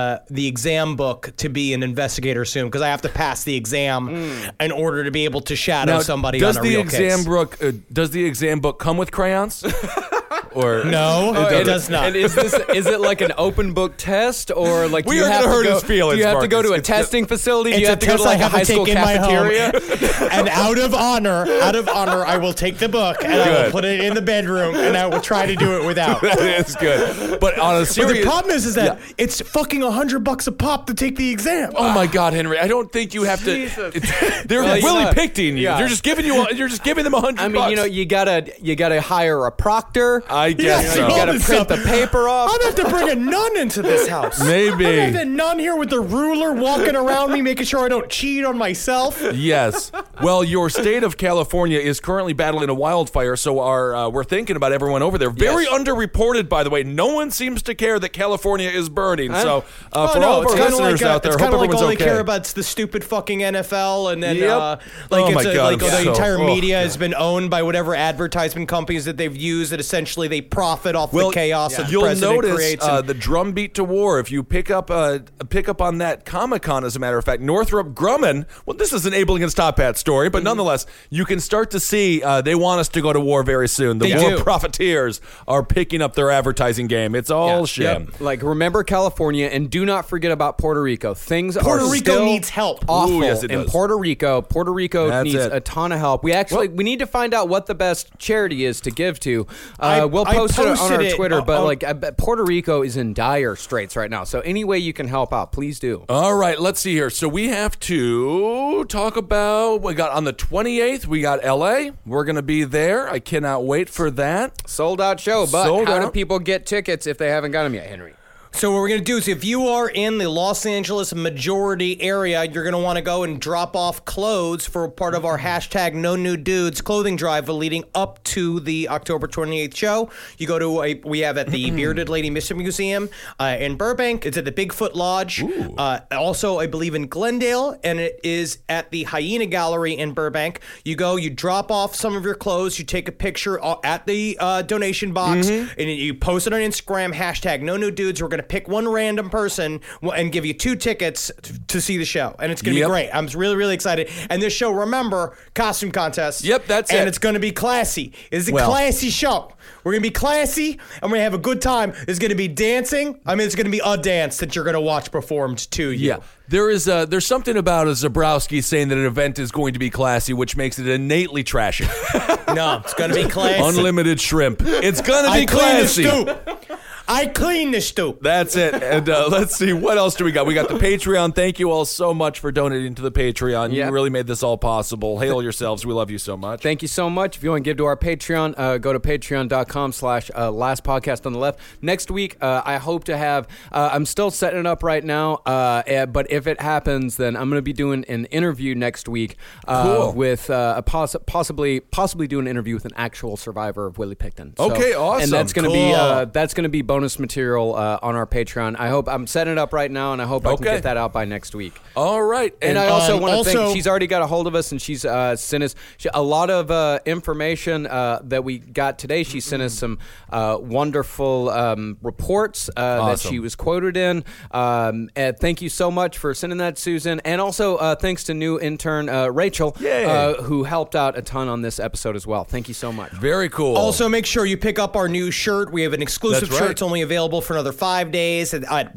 exam book to be an investigator soon because I have to pass the exam in order to be able to shadow Now, somebody does on a the real exam case. book does the exam book come with crayons? Or No, it does not. And is it like an open book test or like We do you are have gonna to hurt go, his feelings, do you have to go to a Marcus. testing facility? Do It's you a have to go test to like I a have high to school take in my cafeteria? home. And out of honor, I will take the book and I will Good. put it in the bedroom and I will try to do it without. that is good. But on a But serious, the problem is that it's fucking $100 a pop to take the exam. oh my God, Henry, I don't think you have to. They're Well, Willie yeah. Pickting you. Yeah. They're just giving you. You're just giving them $100. I mean, you gotta hire a proctor. I guess so. You gotta All this print stuff. the paper off. I'm gonna have to bring a nun into this house. Maybe. I'm gonna have a nun here with the ruler walking around me, making sure I don't cheat on myself. Yes. Well, your state of California is currently battling a wildfire, so we're thinking about everyone over there. Very underreported, by the way. No one seems to care that California is burning. So for all of our it's kinda listeners like, out there, it's hope kind of like everyone's all okay. they care about is the stupid fucking NFL, and then Yep. like Oh it's my God, like I'm the so- entire oh, media God. has been owned by whatever advertisement companies that they've used. That essentially they profit off the chaos that the you'll president notice creates. and- the drumbeat to war. If you pick up on that Comic-Con, as a matter of fact, Northrop Grumman. Well, this is an Abel Against Top Hat story, but nonetheless, you can start to see they want us to go to war very soon. The They war do. profiteers are picking up their advertising game. It's all sham. Like, remember California, and do not forget about Puerto Rico. Things Puerto are Rico still needs help. awful Ooh, yes, it in does. Puerto Rico. Puerto Rico That's needs it. a ton of help. We need to find out what the best charity is to give to. We'll I post it on posted our it Twitter, but on- like, I bet Puerto Rico is in dire straits right now. So any way you can help out, please do. All right, let's see here. So we have to talk about, we got on the 28th, we got LA. We're going to be there. I cannot wait for that. Sold out show, but Sold how do out. people get tickets if they haven't got them yet, Henry? So what we're going to do is if you are in the Los Angeles majority area, you're going to want to go and drop off clothes for part of our hashtag No New Dudes clothing drive leading up to the October 28th show. You go to we have at the Bearded Lady Mystery Museum in Burbank. It's at the Bigfoot Lodge. Also, I believe in Glendale, and it is at the Hyena Gallery in Burbank. You go, you drop off some of your clothes, you take a picture at the donation box, and you post it on Instagram, hashtag No New Dudes. We're going to to pick one random person and give you 2 tickets to see the show. And it's going to be great. I'm really, really excited. And this show, remember, costume contest. Yep, that's it. And it's going to be classy. It's a classy show. We're going to be classy, and we're going to have a good time. There's going to be dancing. I mean, it's going to be a dance that you're going to watch performed to you. Yeah. There's something about a Zabrowski saying that an event is going to be classy, which makes it innately trashy. No, it's going to be classy. Unlimited shrimp. It's going to be classy. I clean the stoop. That's it. And let's see, what else do we got? We got the Patreon. Thank you all so much for donating to the Patreon. You really made this all possible. Hail yourselves. We love you so much. Thank you so much. If you want to give to our Patreon, go to patreon.com/last podcast on the left. Next week, I hope to have, I'm still setting it up right now, but if it happens, then I'm going to be doing an interview next week with possibly do an interview with an actual survivor of Willie Picton. So, okay, awesome. And that's going to be bonus material on our Patreon. I hope I'm setting it up right now, and I hope I can get that out by next week. All right. And I also want to thank, she's already got a hold of us, and she's sent us a lot of information that we got today. She sent us some wonderful reports that she was quoted in. And thank you so much for sending that, Susan. And also thanks to new intern Rachel, who helped out a ton on this episode as well. Thank you so much. Very cool. Also, make sure you pick up our new shirt. We have an exclusive shirt. It's only available for another 5 days at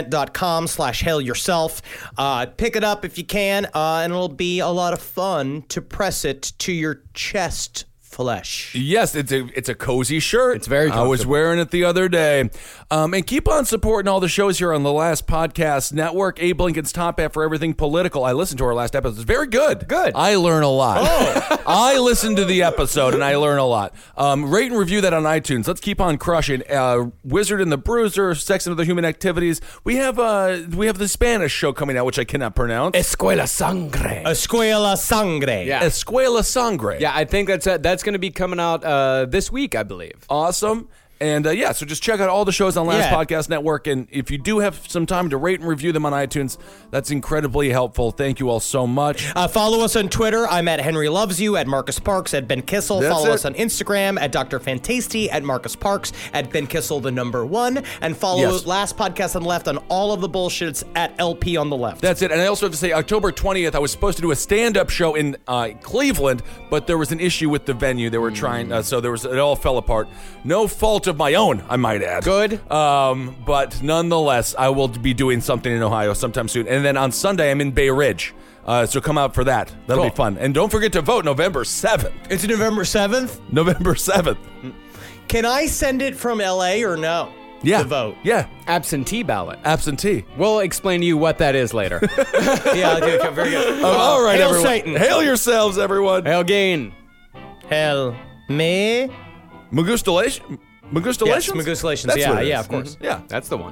represent.com/hailyourself. Pick it up if you can, and it'll be a lot of fun to press it to your chest flesh. Yes, it's a cozy shirt. It's very comfortable. I was wearing it the other day. And keep on supporting all the shows here on the Last Podcast Network. Abe Lincoln's Top Hat for everything political. I listened to our last episode. It's very good. Good. I learn a lot. Oh. I listened to the episode and I learn a lot. Rate and review that on iTunes. Let's keep on crushing. Wizard and the Bruiser, Sex and Other Human Activities. We have the Spanish show coming out, which I cannot pronounce. Escuela Sangre. Escuela Sangre. Yeah. Escuela Sangre. Yeah, I think that's going to be coming out this week, I believe. Awesome. And so just check out all the shows on Last Podcast Network. And if you do have some time to rate and review them on iTunes, that's incredibly helpful. Thank you all so much. Follow us on Twitter. I'm at Henry Loves You, at Marcus Parks, at Ben Kissel. Follow us on Instagram at Dr. Fantasty, at Marcus Parks, at Ben Kissel, the number 1. And follow Last Podcast on the Left on all of the bullshits at LP on the Left. That's it. And I also have to say, October 20th, I was supposed to do a stand-up show in Cleveland, but there was an issue with the venue. They were trying, so it all fell apart. No fault of my own, I might add. Good. But nonetheless, I will be doing something in Ohio sometime soon. And then on Sunday, I'm in Bay Ridge. So come out for that. That'll be fun. And don't forget to vote November 7th. It's November 7th? November 7th. Can I send it from LA or no? Yeah. To vote. Yeah. Absentee ballot. Absentee. We'll explain to you what that is later. Yeah, okay, very good. All right, Hail everyone. Satan. Hail yourselves, everyone. Hail Gain. Hail me. Magustalations? Yes, Magustalations. That's what it is. Yeah, of course. Mm-hmm. Yeah. That's the one.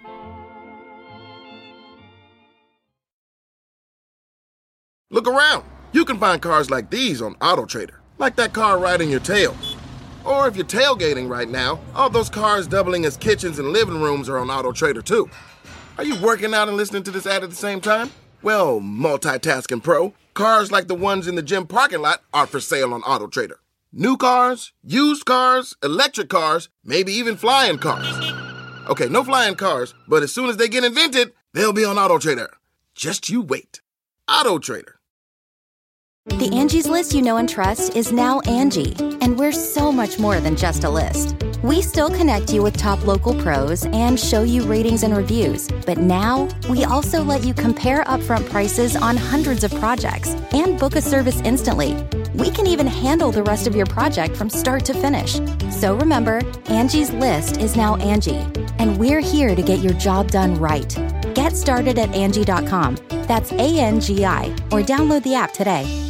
Look around. You can find cars like these on AutoTrader, like that car riding your tail. Or if you're tailgating right now, all those cars doubling as kitchens and living rooms are on AutoTrader too. Are you working out and listening to this ad at the same time? Well, multitasking pro, cars like the ones in the gym parking lot are for sale on AutoTrader. New cars, used cars, electric cars, maybe even flying cars. Okay, no flying cars, but as soon as they get invented, they'll be on AutoTrader. Just you wait. AutoTrader. The Angie's List you know and trust is now Angie, and we're so much more than just a list. We still connect you with top local pros and show you ratings and reviews, but now we also let you compare upfront prices on hundreds of projects and book a service instantly. We can even handle the rest of your project from start to finish. So remember, Angie's List is now Angie, and we're here to get your job done right. Get started at Angie.com. That's ANGI, or download the app today.